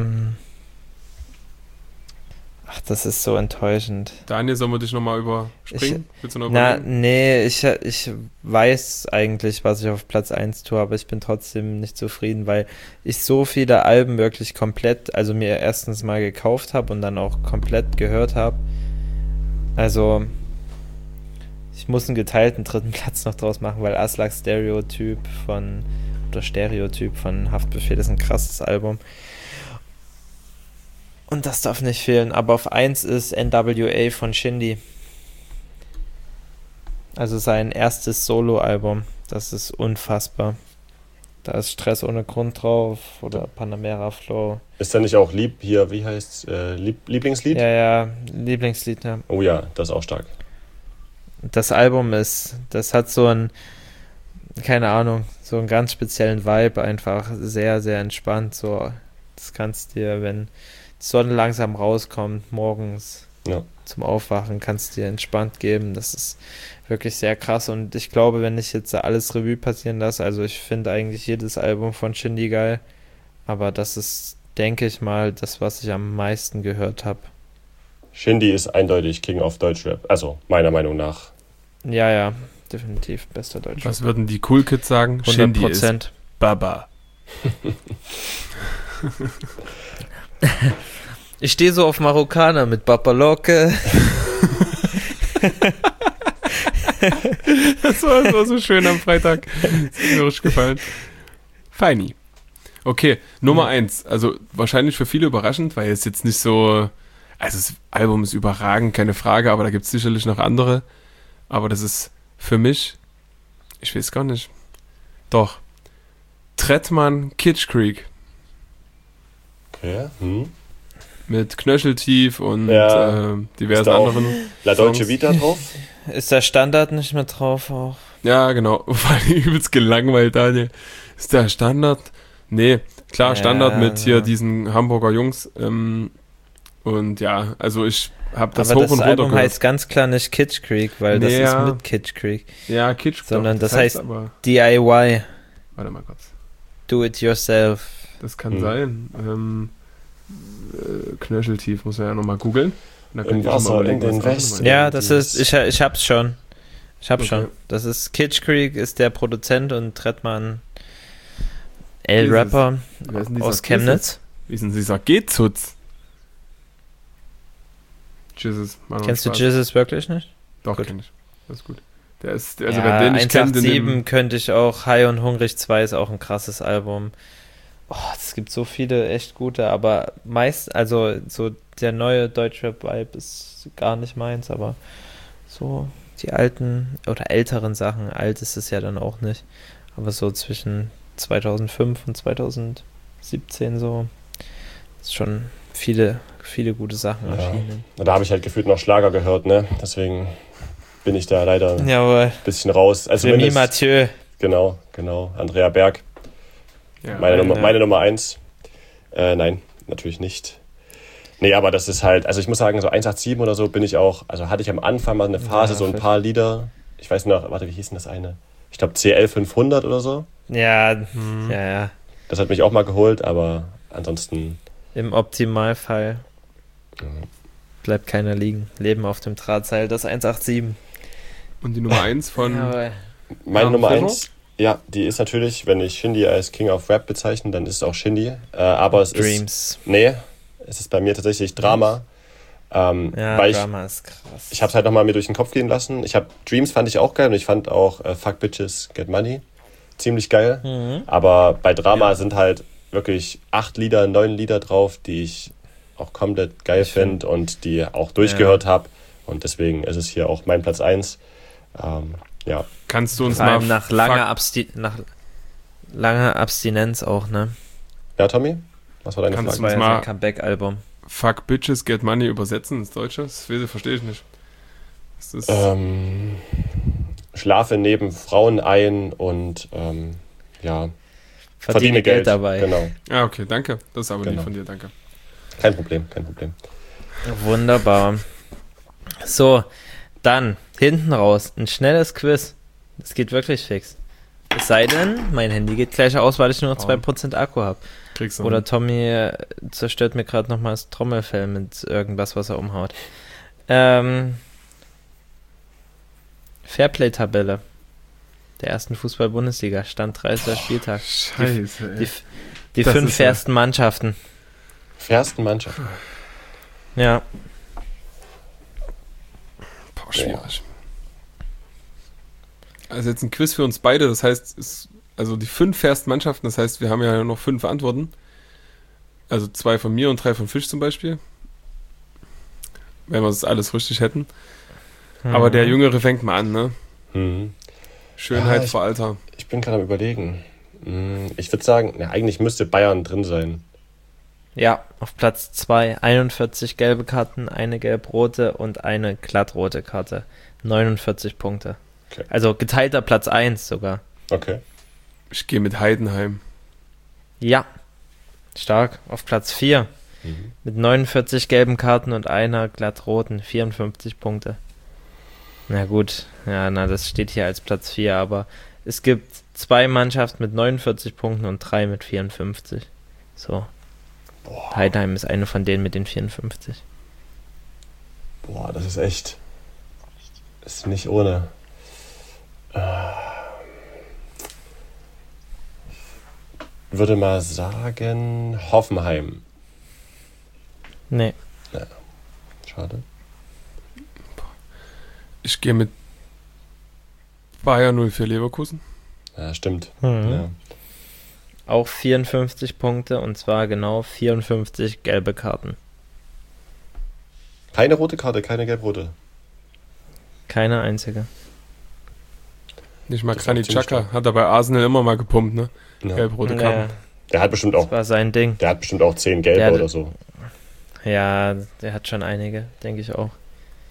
Ach, das ist so enttäuschend. Daniel, sollen wir dich nochmal überspringen? Ich weiß eigentlich, was ich auf Platz 1 tue, aber ich bin trotzdem nicht zufrieden, weil ich so viele Alben wirklich komplett, also mir erstens mal gekauft habe und dann auch komplett gehört habe. Also, ich muss einen geteilten 3. Platz noch draus machen, weil Aslak Stereotyp von Haftbefehl ist ein krasses Album. Und das darf nicht fehlen. Aber auf 1 ist NWA von Shindy. Also sein erstes Solo-Album. Das ist unfassbar. Da ist Stress ohne Grund drauf oder Panamera Flow. Ist da nicht auch wie heißt's? Lieblingslied? Ja, Lieblingslied, ja. Oh ja, das ist auch stark. Das Album das hat so einen ganz speziellen Vibe, einfach sehr, sehr entspannt. So, das kannst dir, wenn die Sonne langsam rauskommt, morgens zum Aufwachen, kannst dir entspannt geben. Das ist wirklich sehr krass und ich glaube, wenn ich jetzt alles Revue passieren lasse, also ich finde eigentlich jedes Album von Shindy geil, aber das ist, denke ich mal, das, was ich am meisten gehört habe. Shindy ist eindeutig King of Deutschrap, also meiner Meinung nach. Ja, definitiv bester Deutscher. Was würden die Cool Kids sagen? Shindy ist 100%. Baba. Ich stehe so auf Marokkaner mit Babaloke. Das war so schön am Freitag. Das ist mir richtig gefallen. Feini. Okay, Nummer 1. Also wahrscheinlich für viele überraschend, weil es jetzt nicht so... Also das Album ist überragend, keine Frage, aber da gibt es sicherlich noch andere. Aber das ist für mich... Ich weiß gar nicht. Doch. Trettmann Kitsch Creek. Okay. Mit Knöcheltief und Ja. diversen Ist da auch anderen La Dolce Songs. Vita drauf? Ist der Standard nicht mehr drauf auch? Ja, genau. Vor allem übelst gelangweilt, Daniel. Ist der Standard? Nee, klar, Standard Ja, mit hier ja. diesen Hamburger Jungs. Und ja, also ich habe das Aber hoch das und runter Album gehört. heißt ganz klar nicht Kitsch Creek, weil das Ja. ist mit Kitsch Creek. Ja, Kitsch. sondern doch, das heißt- aber... DIY, Warte mal kurz. do it yourself. Das kann sein. Knöcheltief, muss man ja nochmal googeln. Da Im Wasser, in den Westen. Ja, das ist, ich hab's schon. Okay. Schon. Das ist Kitsch Creek, ist der Produzent und Trettmann El Jesus. Rapper Wer ist denn dieser aus Chemnitz. Wie ist denn dieser Gezutz? Jesus, Mann, Kennst du Spaß. Jesus wirklich nicht? Doch, Gut. kenn ich. Das ist gut. Der ist, also ja, wer den nicht kennt, in 187 dem, könnte ich auch. High und Hungrig 2 ist auch ein krasses Album. Oh, es gibt so viele echt gute, aber meist, also so der neue Deutschrap-Vibe ist gar nicht meins, aber so die alten oder älteren Sachen, alt ist es ja dann auch nicht, aber so zwischen 2005 und 2017 so ist schon viele gute Sachen Ja. erschienen. Da habe ich halt gefühlt noch Schlager gehört, ne? Deswegen bin ich da leider ein Jawohl. bisschen raus. Also Remy zumindest- Mathieu. Genau. Andrea Berg, ja, meine Nummer 1. Nein, natürlich nicht. Nee, aber das ist halt, also ich muss sagen, so 187 oder so bin ich auch, also hatte ich am Anfang mal eine Phase, Ja, so ein paar Lieder, ich weiß noch, warte, wie hieß denn das eine? Ich glaube CL 500 oder so. Ja, Mhm. ja. Das hat mich auch mal geholt, aber ansonsten, Im Optimalfall bleibt keiner liegen. Leben auf dem Drahtseil, das 187. Und die Nummer 1 von... Jawohl. meine Ja, Nummer Fero? 1, ja, die ist natürlich, wenn ich Shindy als King of Rap bezeichne, dann ist es auch Shindy. Aber es ist, Dreams. nee, es ist bei mir tatsächlich Drama. Ja, weil Drama ist krass. ich habe es halt nochmal mir durch den Kopf gehen lassen. Dreams fand ich auch geil und ich fand auch Fuck Bitches, Get Money ziemlich geil. Mhm. Aber bei Drama sind halt wirklich 8 Lieder, 9 Lieder drauf, die ich auch komplett geil Ich find- finde und die auch durchgehört habe. Und deswegen ist es hier auch mein Platz 1. Ja, Kannst du uns Vor mal... allem nach langer Abstinenz auch, ne? ja, Tommy, was war deine Kannst Das Frage? war ja mal- sein Comeback-Album. Fuck Bitches Get Money übersetzen ins Deutsche? Das verstehe ich nicht. Das ist... Schlafe neben Frauen ein und ja, Verdiene Geld dabei. Genau, Ah, okay, danke. Das ist aber lieb Genau. von dir, danke. kein Problem. Wunderbar. So, dann hinten raus ein schnelles Quiz. Das geht wirklich fix. Es sei denn, mein Handy geht gleich aus, weil ich nur noch 2% Akku habe. Kriegst du. Oder Tommy zerstört mir gerade nochmal das Trommelfell mit irgendwas, was er umhaut. Fairplay-Tabelle der ersten Fußball-Bundesliga, Stand 30. Spieltag. Scheiße, ey. Die Das 5 ist ja- ersten Mannschaften. Fairsten Mannschaft. Ja, Boah, schwierig. Also jetzt ein Quiz für uns beide, das heißt, also die 5 fairsten Mannschaften, das heißt, wir haben ja noch 5 Antworten. Also 2 von mir und 3 von Fisch zum Beispiel. Wenn wir das alles richtig hätten. Aber der Jüngere fängt mal an, ne? Mhm. Schönheit Ja, vor Alter. Ich bin gerade am Überlegen. Ich würde sagen, na, eigentlich müsste Bayern drin sein. Ja, auf Platz 2 41 gelbe Karten, eine gelb-rote und eine glattrote Karte. 49 Punkte. Okay. Also geteilter Platz 1 sogar. Okay. Ich gehe mit Heidenheim. Ja, stark. Auf Platz 4 mit 49 gelben Karten und einer glattroten. 54 Punkte. Na gut, ja, das steht hier als Platz 4, aber es gibt 2 Mannschaften mit 49 Punkten und 3 mit 54. So. Heidenheim ist eine von denen mit den 54. Boah, das ist echt. Ist nicht ohne. Würde mal sagen, Hoffenheim. Nee. Ja, schade. Ich gehe mit Bayer 04 Leverkusen. Ja, stimmt. Mhm. Ja. Auch 54 Punkte und zwar genau 54 gelbe Karten. Keine rote Karte, keine gelb-rote. Keine einzige. Nicht mal Das ist auch Granit ziemlich Xhaka. stark. Hat er bei Arsenal immer mal gepumpt, ne? Ja. Gelb-rote Ja, Karten. Der hat bestimmt auch, das war sein Ding. 10 gelbe Der- oder so. Ja, der hat schon einige, denke ich auch.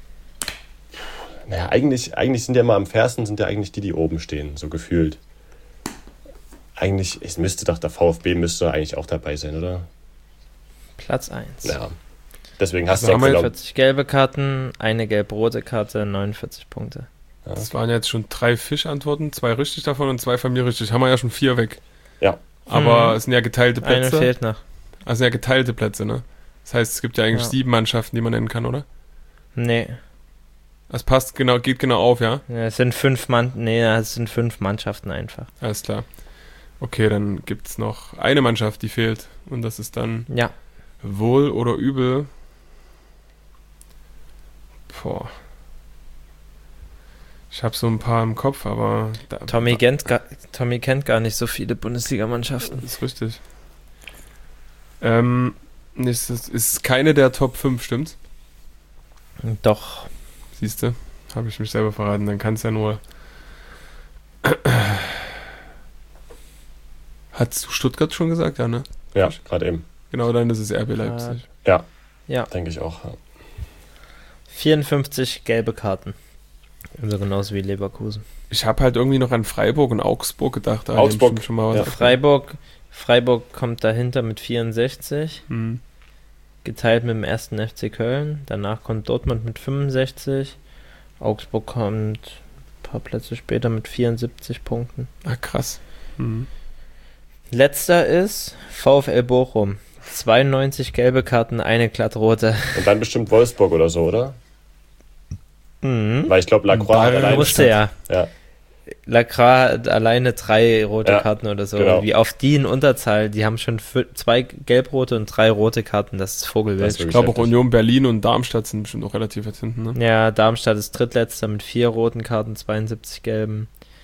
Naja, eigentlich sind ja immer am fairsten, sind ja eigentlich die oben stehen, so gefühlt. Eigentlich, es müsste doch der VfB müsste eigentlich auch dabei sein, oder? Platz 1. Ja. Deswegen hast Also du auch haben wir genommen. 40 gelbe Karten, eine gelb-rote Karte, 49 Punkte. Ja. Das waren jetzt schon 3 Fischantworten, 2 richtig davon und 2 von mir richtig. Haben wir ja schon 4 weg. Ja. Aber es sind ja geteilte Eine Plätze. fehlt noch. Also ja geteilte Plätze, ne? Das heißt, es gibt ja eigentlich Ja. 7 Mannschaften, die man nennen kann, oder? Nee, Das passt genau, geht genau auf, ja? ja, es sind 5 Mannschaften einfach. Alles klar. Okay, dann gibt's noch eine Mannschaft, die fehlt. Und das ist dann Ja, wohl oder übel. Boah. Ich habe so ein paar im Kopf, aber Tommy kennt gar nicht so viele Bundesligamannschaften. Das ist richtig. Ist keine der Top 5, stimmt's? Doch, Siehst du? Habe ich mich selber verraten. Dann kann es ja nur. Hast du Stuttgart schon gesagt? Ja, ne? Ja, gerade eben. Genau, dann ist es RB Leipzig. Ja, ja. denke ich auch. Ja. 54 gelbe Karten. Also genauso wie Leverkusen. Ich habe halt irgendwie noch an Freiburg und Augsburg gedacht. Da haben Augsburg, bestimmt schon mal was ja. davon. Freiburg kommt dahinter mit 64, Hm. geteilt mit dem 1. FC Köln. Danach kommt Dortmund mit 65. Augsburg kommt ein paar Plätze später mit 74 Punkten. Ah, krass. Hm. Letzter ist VfL Bochum. 92 gelbe Karten, eine glattrote. Und dann bestimmt Wolfsburg oder so, oder? Mhm. Weil ich glaube, Lacroix hat Bayern allein. Musste ja. Ja. Lacroix hat alleine 3 rote Ja, Karten oder so. genau. Wie auf die in Unterzahl. Die haben schon 2 gelb-rote und 3 rote Karten. Das ist Das Vogelwild. ist Ich wirklich glaube auch heftig. Union Berlin und Darmstadt sind bestimmt auch relativ weit hinten, ne? Ja, Darmstadt ist drittletzter mit 4 roten Karten, 72 gelben.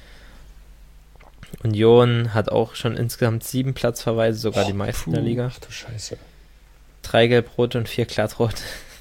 Union hat auch schon insgesamt 7 Platzverweise, sogar die meisten der Liga. Ach du Scheiße. 3 gelb-rote und 4 glattrote.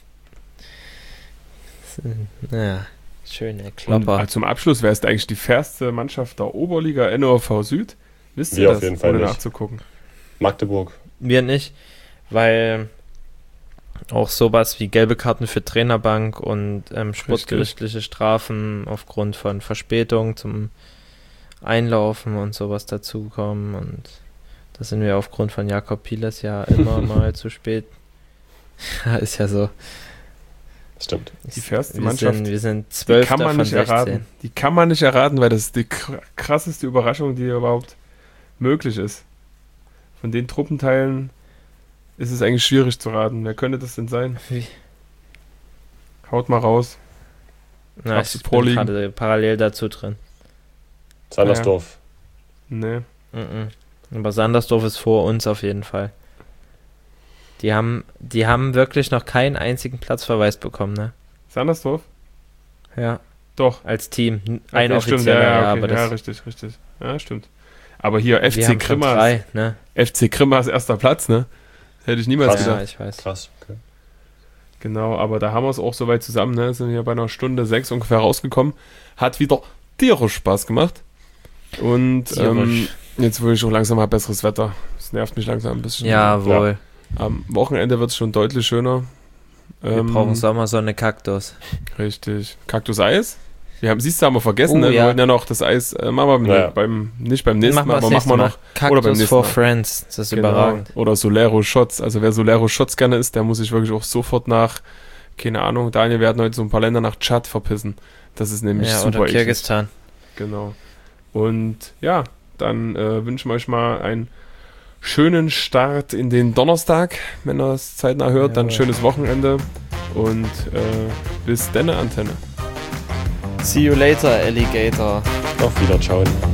Ja, schöne Und Klopper. zum Abschluss, wer ist eigentlich die fairste Mannschaft der Oberliga NOV Süd? Wisst ihr Wir das? auf jeden Fall Ohne nicht. nachzugucken. Magdeburg. Wir nicht, weil auch sowas wie gelbe Karten für Trainerbank und sportgerichtliche Strafen aufgrund von Verspätung zum Einlaufen und sowas dazukommen. Und da sind wir aufgrund von Jakob Pielers ja immer mal zu spät. Ja, ist ja so. Stimmt. Die fairste wir Mannschaft, Sind, wir sind Die 12. kann man von nicht 16. erraten. Die kann man nicht erraten, weil das ist die krasseste Überraschung, die überhaupt möglich ist. Von den Truppenteilen ist es eigentlich schwierig zu raten. Wer könnte das denn sein? Wie? Haut mal raus. Na, Hast du ich bin vorliegen? gerade parallel dazu drin. Sandersdorf. Nee. Mhm. Aber Sandersdorf ist vor uns auf jeden Fall. Die haben wirklich noch keinen einzigen Platzverweis bekommen, ne? Sandersdorf? Ja, Doch. als Team. Ein Okay, stimmt. offizieller, Ja, ja, okay. aber das... Ja, richtig. Ja, stimmt. Aber hier wir FC haben schon Grimma. 3, ne? FC Grimma ist erster Platz, ne? Hätte ich niemals Krass. Ja, gedacht. ich weiß. Krass. Okay. Genau, aber da haben wir es auch soweit zusammen, ne? Sind hier bei einer Stunde 6 ungefähr rausgekommen. Hat wieder tierisch Spaß gemacht. Und Tierisch. jetzt will ich auch langsam mal besseres Wetter. Das nervt mich langsam ein bisschen. Jawohl. Am Wochenende wird es schon deutlich schöner. Wir brauchen Sommersonne, Kaktus. Richtig. Kaktuseis? Siehst du, haben wir vergessen, Oh, ne? Wir ja. wollten ja noch das Eis, machen wir nicht beim nächsten Mal, aber machen wir noch. Kaktus oder beim nächsten for Mal. Friends. Das ist Genau. überragend. Oder Solero Shots. Also wer Solero Shots gerne isst, der muss sich wirklich auch sofort nach, keine Ahnung, Daniel, wir hatten heute so ein paar Länder nach Tschad verpissen. Das ist nämlich Ja, super oder eklig. Kirgisistan. Genau. Und ja, dann wünschen wir euch mal einen schönen Start in den Donnerstag. Wenn ihr es zeitnah hört, dann Jawohl. schönes Wochenende und bis denne Antenne. See you later, Alligator. Auf Wiederschauen.